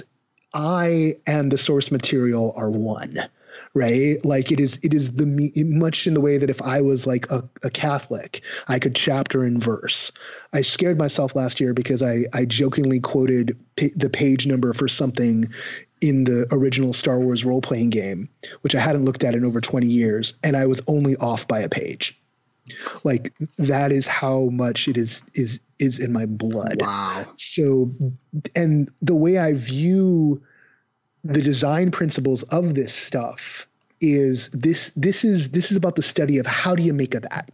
I and the source material are one, right? Like it is, it is the much in the way that if I was like a, a Catholic, I could chapter and verse. I scared myself last year because I, I jokingly quoted pa- the page number for something in the original Star Wars role-playing game, which I hadn't looked at in over twenty years, and I was only off by a page. Like that is how much it is is is in my blood. Wow. So, and the way I view the design principles of this stuff is this this is this is about the study of how do you make of that?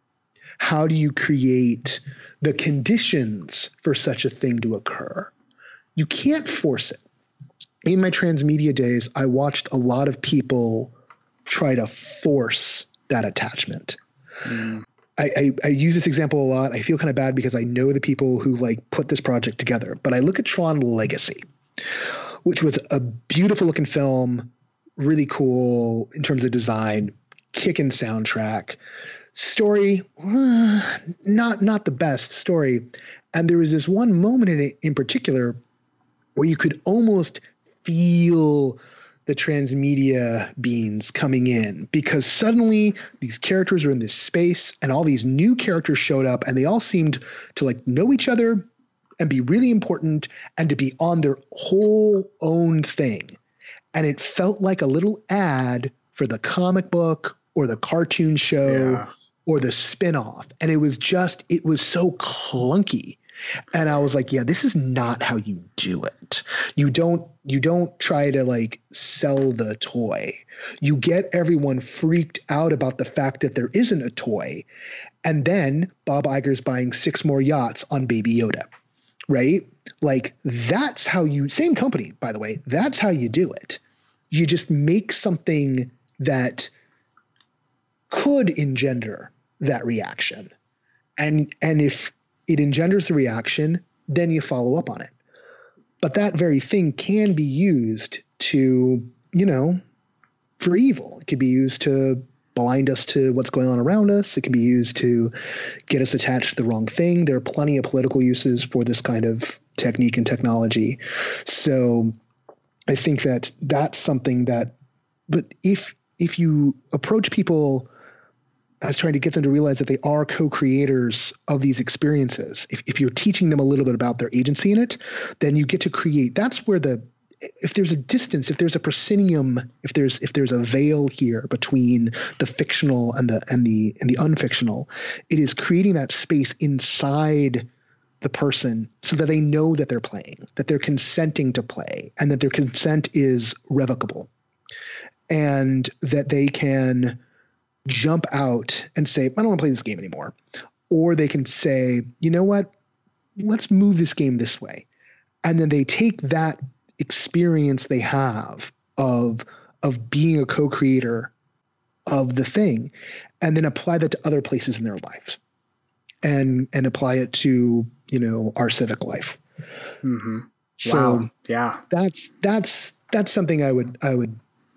How do you create the conditions for such a thing to occur? You can't force it. In my transmedia days, I watched a lot of people try to force that attachment. Mm. I, I, I use this example a lot. I feel kind of bad because I know the people who like put this project together, but I look at Tron Legacy, which was a beautiful looking film, really cool in terms of design, kicking soundtrack, story, uh, not not the best story. And there was this one moment in it in particular where you could almost feel the transmedia beings coming in, because suddenly these characters are in this space and all these new characters showed up and they all seemed to like know each other and be really important and to be on their whole own thing. And it felt like a little ad for the comic book or the cartoon show yeah. or the spinoff. And it was just, it was so clunky. And I was like, yeah, this is not how you do it. You don't, you don't try to like sell the toy. You get everyone freaked out about the fact that there isn't a toy. And then Bob Iger's buying six more yachts on Baby Yoda, right? Like that's how you, same company, by the way, that's how you do it. You just make something that could engender that reaction. And, and if it engenders a reaction, then you follow up on it. But that very thing can be used to, you know, for evil. It could be used to blind us to what's going on around us. It can be used to get us attached to the wrong thing. There are plenty of political uses for this kind of technique and technology. So I think that that's something that, but if if you approach people as trying to get them to realize that they are co-creators of these experiences, if, if you're teaching them a little bit about their agency in it, then you get to create. That's where the, if there's a distance, if there's a proscenium, if there's if there's a veil here between the fictional and the and the and the unfictional, it is creating that space inside the person so that they know that they're playing, that they're consenting to play, and that their consent is revocable, and that they can jump out and say, I don't want to play this game anymore. Or they can say, you know what, let's move this game this way. And then they take that experience they have of, of being a co-creator of the thing and then apply that to other places in their lives and, and apply it to, you know, our civic life. Mm-hmm. So wow. Yeah, that's, that's, that's something I would, I would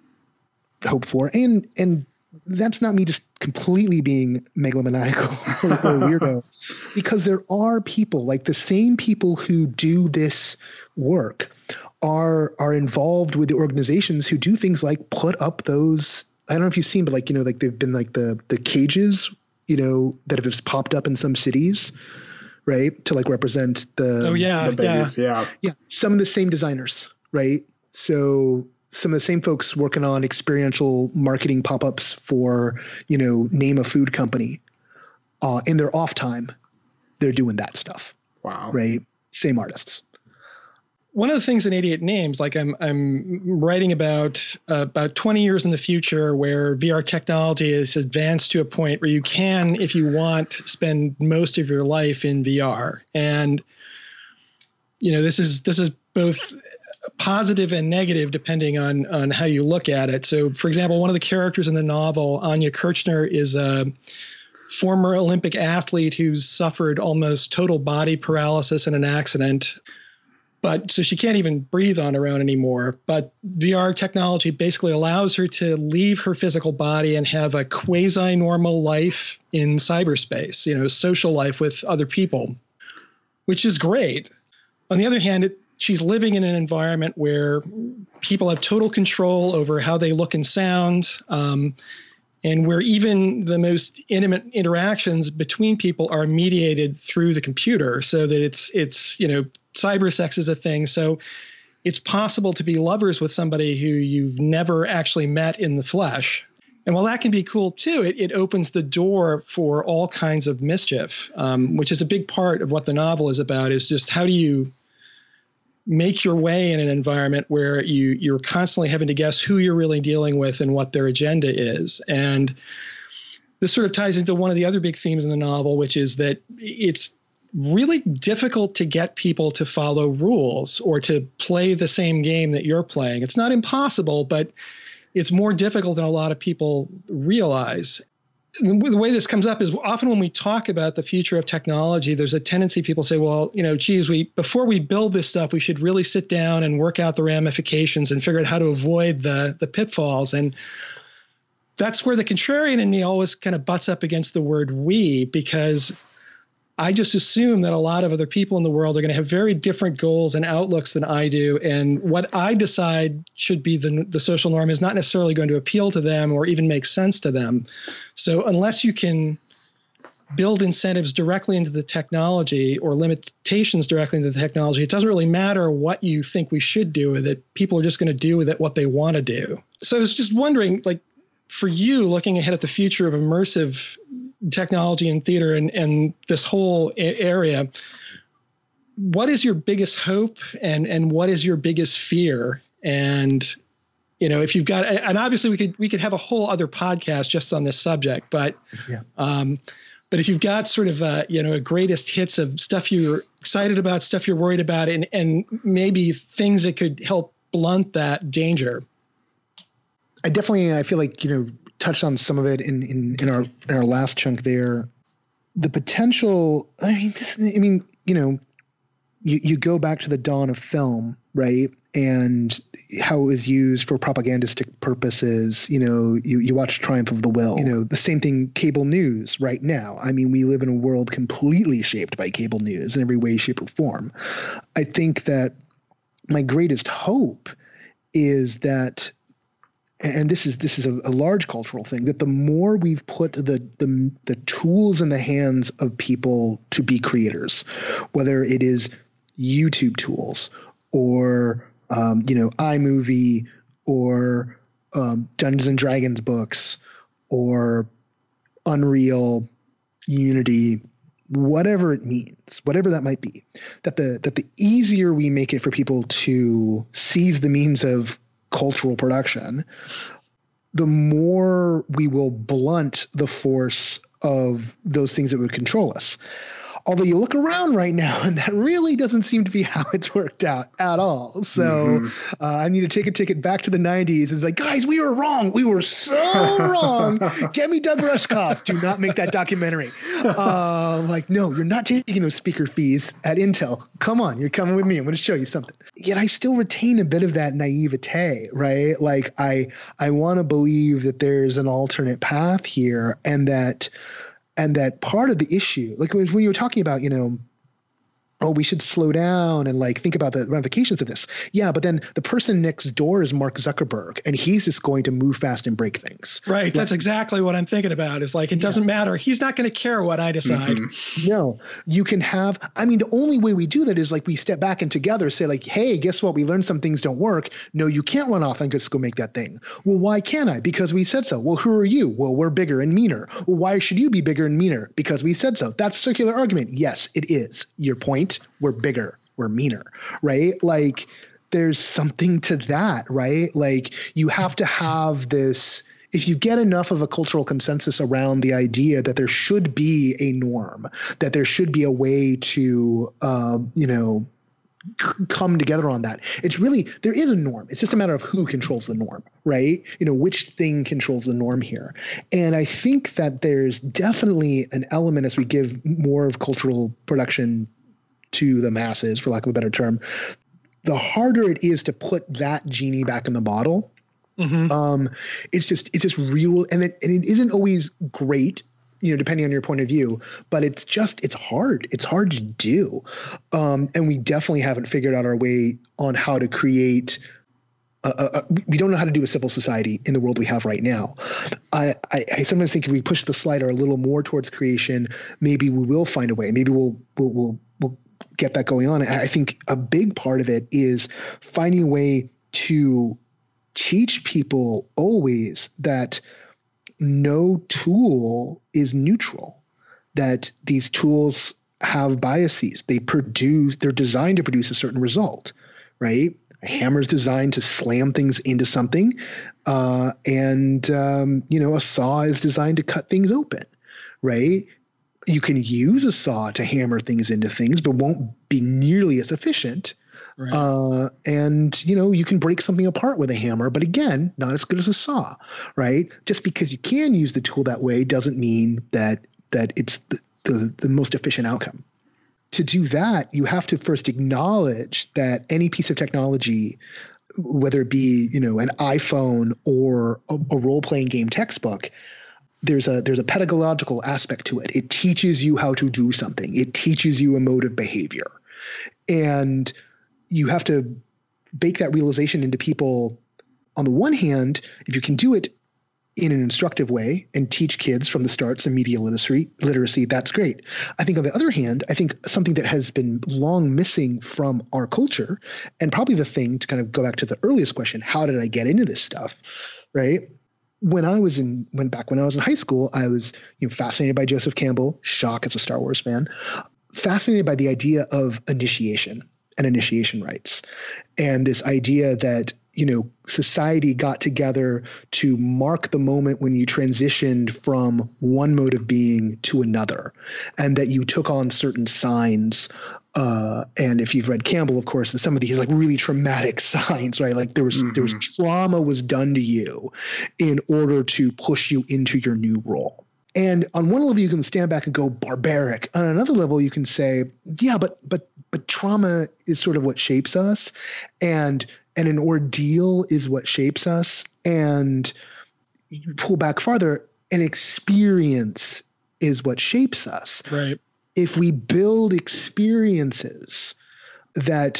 hope for. And, and, that's not me just completely being megalomaniacal or, or weirdo, because there are people, like the same people who do this work are are involved with the organizations who do things like put up those, I don't know if you've seen, but like, you know, like they've been like the the cages, you know, that have just popped up in some cities, right, to like represent the oh yeah the babies. yeah yeah yeah some of the same designers, right? So some of the same folks working on experiential marketing pop-ups for, you know, name a food company, uh, in their off time, they're doing that stuff. Wow. Right. Same artists. One of the things in eighty-eight Names, like I'm I'm writing about uh, about twenty years in the future where V R technology is advanced to a point where you can, if you want, spend most of your life in V R. And, you know, this is this is both positive and negative depending on on how you look at it. So, for example, one of the characters in the novel, Anya Kirchner, is a former Olympic athlete who's suffered almost total body paralysis in an accident. But so she can't even breathe on her own anymore. But V R technology basically allows her to leave her physical body and have a quasi-normal life in cyberspace, you know, social life with other people, which is great. On the other hand, it she's living in an environment where people have total control over how they look and sound, um, and where even the most intimate interactions between people are mediated through the computer, so that it's, it's you know, cyber sex is a thing. So it's possible to be lovers with somebody who you've never actually met in the flesh. And while that can be cool too, it, it opens the door for all kinds of mischief, um, which is a big part of what the novel is about, is just how do you make your way in an environment where you, you're constantly having to guess who you're really dealing with and what their agenda is. And this sort of ties into one of the other big themes in the novel, which is that it's really difficult to get people to follow rules or to play the same game that you're playing. It's not impossible, but it's more difficult than a lot of people realize. The way this comes up is often when we talk about the future of technology, there's a tendency people say, well, you know, geez, we before we build this stuff, we should really sit down and work out the ramifications and figure out how to avoid the the pitfalls. And that's where the contrarian in me always kind of butts up against the word we, because I just assume that a lot of other people in the world are going to have very different goals and outlooks than I do. And what I decide should be the, the social norm is not necessarily going to appeal to them or even make sense to them. So unless you can build incentives directly into the technology or limitations directly into the technology, it doesn't really matter what you think we should do with it. People are just going to do with it what they want to do. So I was just wondering, like, for you, looking ahead at the future of immersive technology in theater and, and this whole area, what is your biggest hope and, and what is your biggest fear? And, you know, if you've got, and obviously we could, we could have a whole other podcast just on this subject, but, yeah. um, but if you've got sort of a, you know, a greatest hits of stuff you're excited about, stuff you're worried about, and, and maybe things that could help blunt that danger. I definitely, I feel like, you know, touched on some of it in, in, in our, in our last chunk there. The potential, I mean, this, I mean, you know, you, you go back to the dawn of film, right? and how it was used for propagandistic purposes. You know, you, you watch Triumph of the Will, you know, the same thing, cable news right now. I mean, we live in a world completely shaped by cable news in every way, shape, or form. I think that my greatest hope is that, and this is this is a, a large cultural thing, that the more we've put the, the the tools in the hands of people to be creators, whether it is YouTube tools or um, you know iMovie or um, Dungeons and Dragons books or Unreal, Unity, whatever it means, whatever that might be, that the that the easier we make it for people to seize the means of cultural production, the more we will blunt the force of those things that would control us. Although you look around right now, and that really doesn't seem to be how it's worked out at all. So mm-hmm. uh, I need to take a ticket back to the nineties. It's like, guys, we were wrong. We were so wrong. Get me Doug Rushkoff. Do not make that documentary. Uh, like, no, you're not taking those speaker fees at Intel. Come on, you're coming with me. I'm going to show you something. Yet I still retain a bit of that naivete, right? Like I, I want to believe that there's an alternate path here, and that And that part of the issue, like when you were talking about, you know, oh, we should slow down and like think about the ramifications of this. Yeah, but then the person next door is Mark Zuckerberg, and he's just going to move fast and break things. Right. Like, that's exactly what I'm thinking about. Is like, it doesn't yeah. matter. He's not going to care what I decide. Mm-hmm. No, you can have, I mean, the only way we do that is like we step back and together say like, hey, guess what? We learned some things don't work. No, you can't run off and just go make that thing. Well, why can't I? Because we said so. Well, who are you? Well, we're bigger and meaner. Well, why should you be bigger and meaner? Because we said so. That's a circular argument. Yes, it is. Your point. We're bigger, we're meaner, right? Like there's something to that, right? Like you have to have this, if you get enough of a cultural consensus around the idea that there should be a norm, that there should be a way to, uh, you know, c- come together on that. It's really, there is a norm. It's just a matter of who controls the norm, right? You know, which thing controls the norm here. And I think that there's definitely an element as we give more of cultural production to the masses, for lack of a better term, the harder it is to put that genie back in the bottle. Mm-hmm. Um, it's just, it's just real. And it, and it isn't always great, you know, depending on your point of view, but it's just, it's hard. It's hard to do. Um, and we definitely haven't figured out our way on how to create A, a, we don't know how to do a civil society in the world we have right now. I, I, I sometimes think if we push the slider a little more towards creation, maybe we will find a way. Maybe we'll we'll we'll, we'll get that going on. And I think a big part of it is finding a way to teach people always that no tool is neutral, that these tools have biases. They produce, they're designed to produce a certain result, right? A hammer is designed to slam things into something, uh, and um, you know, a saw is designed to cut things open, right? You can use a saw to hammer things into things, but won't be nearly as efficient. Right. Uh, and you know, you can break something apart with a hammer, but again, not as good as a saw, right? Just because you can use the tool that way doesn't mean that that it's the, the, the most efficient outcome. To do that, you have to first acknowledge that any piece of technology, whether it be, you know, an iPhone or a, a role-playing game textbook, there's a there's a pedagogical aspect to it. It teaches you how to do something. It teaches you a mode of behavior. And you have to bake that realization into people. On the one hand, if you can do it in an instructive way and teach kids from the start some media literacy, literacy, that's great. I think on the other hand, I think something that has been long missing from our culture, and probably the thing to kind of go back to the earliest question, how did I get into this stuff, right? When I was in, when back when I was in high school, I was, you know, fascinated by Joseph Campbell, shock as a Star Wars fan, fascinated by the idea of initiation and initiation rites, and this idea that, you know, society got together to mark the moment when you transitioned from one mode of being to another, and that you took on certain signs. Uh, and if you've read Campbell, of course, some of these like really traumatic signs, right? Like there was mm-hmm. there was trauma was done to you in order to push you into your new role. And on one level, you can stand back and go barbaric. On another level, you can say, yeah, but but but trauma is sort of what shapes us, and and an ordeal is what shapes us. And you pull back farther, an experience is what shapes us. Right. If we build experiences that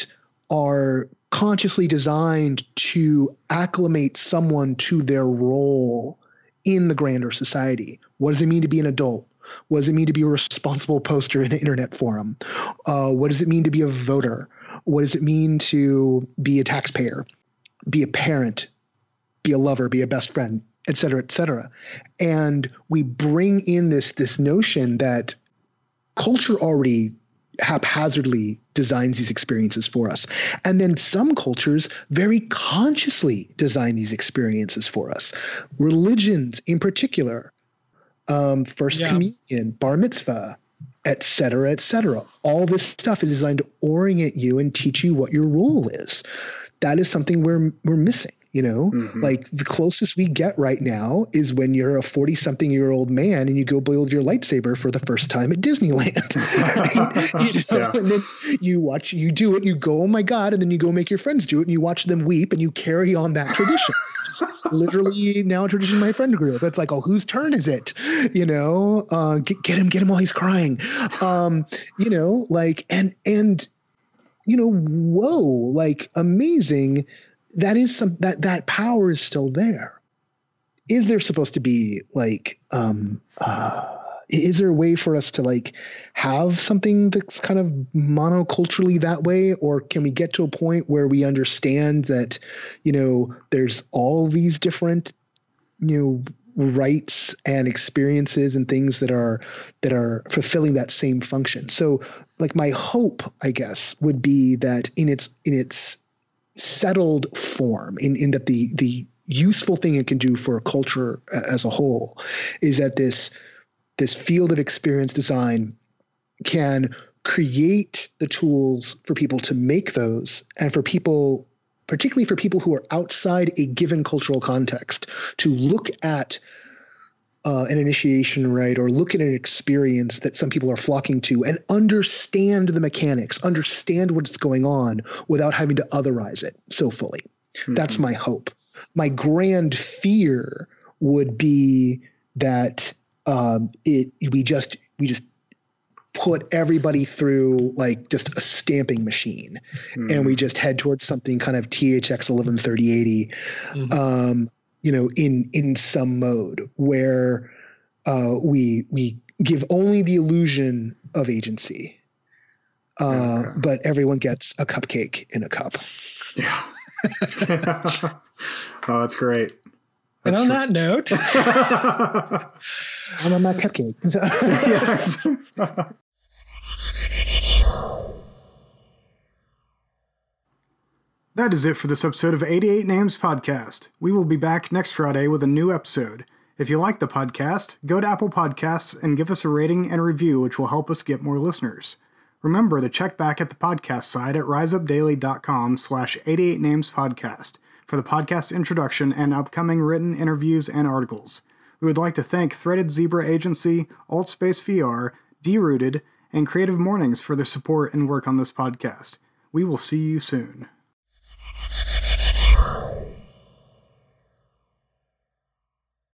are consciously designed to acclimate someone to their role in the grander society, what does it mean to be an adult? What does it mean to be a responsible poster in an internet forum? Uh, what does it mean to be a voter? What does it mean to be a taxpayer, be a parent, be a lover, be a best friend, et cetera, et cetera? And we bring in this, this notion that culture already haphazardly designs these experiences for us. And then some cultures very consciously design these experiences for us. Religions in particular, um, First yeah. Communion, Bar Mitzvah, et cetera, et cetera. All this stuff is designed to orient you and teach you what your role is. That is something we're we're missing. You know, mm-hmm. like the closest we get right now is when you're a forty something year old man and you go build your lightsaber for the first time at Disneyland. Right? You know? Yeah. And then you watch, you do it, you go, oh my God. And then you go make your friends do it and you watch them weep and you carry on that tradition. Literally now a tradition in my friend group. It's like, oh, whose turn is it? You know, uh, get, get him, get him while he's crying. Um, you know, like, and, and, you know, whoa, like amazing. That is some that that power is still there. Is there supposed to be like um uh is there a way for us to like have something that's kind of monoculturally that way, or can we get to a point where we understand that, you know, there's all these different, you know, rights and experiences and things that are that are fulfilling that same function? So like my hope, I guess, would be that in its in its settled form, in, in that the the useful thing it can do for a culture as a whole is that this this field of experience design can create the tools for people to make those, and for people, particularly for people who are outside a given cultural context, to look at Uh, an initiation rite or look at an experience that some people are flocking to and understand the mechanics, understand what's going on without having to otherize it so fully. Mm-hmm. That's my hope. My grand fear would be that um, it we just we just put everybody through like just a stamping machine, mm-hmm. and we just head towards something kind of T H X eleven thirty eighty. Mm-hmm. Um, you know, in, in some mode where uh, we we give only the illusion of agency, uh, okay. but everyone gets a cupcake in a cup. Yeah. Oh, that's great. That's and on tr- that note, I'm on my cupcake. Yes. That is it for this episode of eighty-eight Names Podcast. We will be back next Friday with a new episode. If you like the podcast, go to Apple Podcasts and give us a rating and review, which will help us get more listeners. Remember to check back at the podcast site at riseupdaily.com slash 88 names podcast for the podcast introduction and upcoming written interviews and articles. We would like to thank Threaded Zebra Agency, Altspace V R, D-Rooted, and Creative Mornings for their support and work on this podcast. We will see you soon.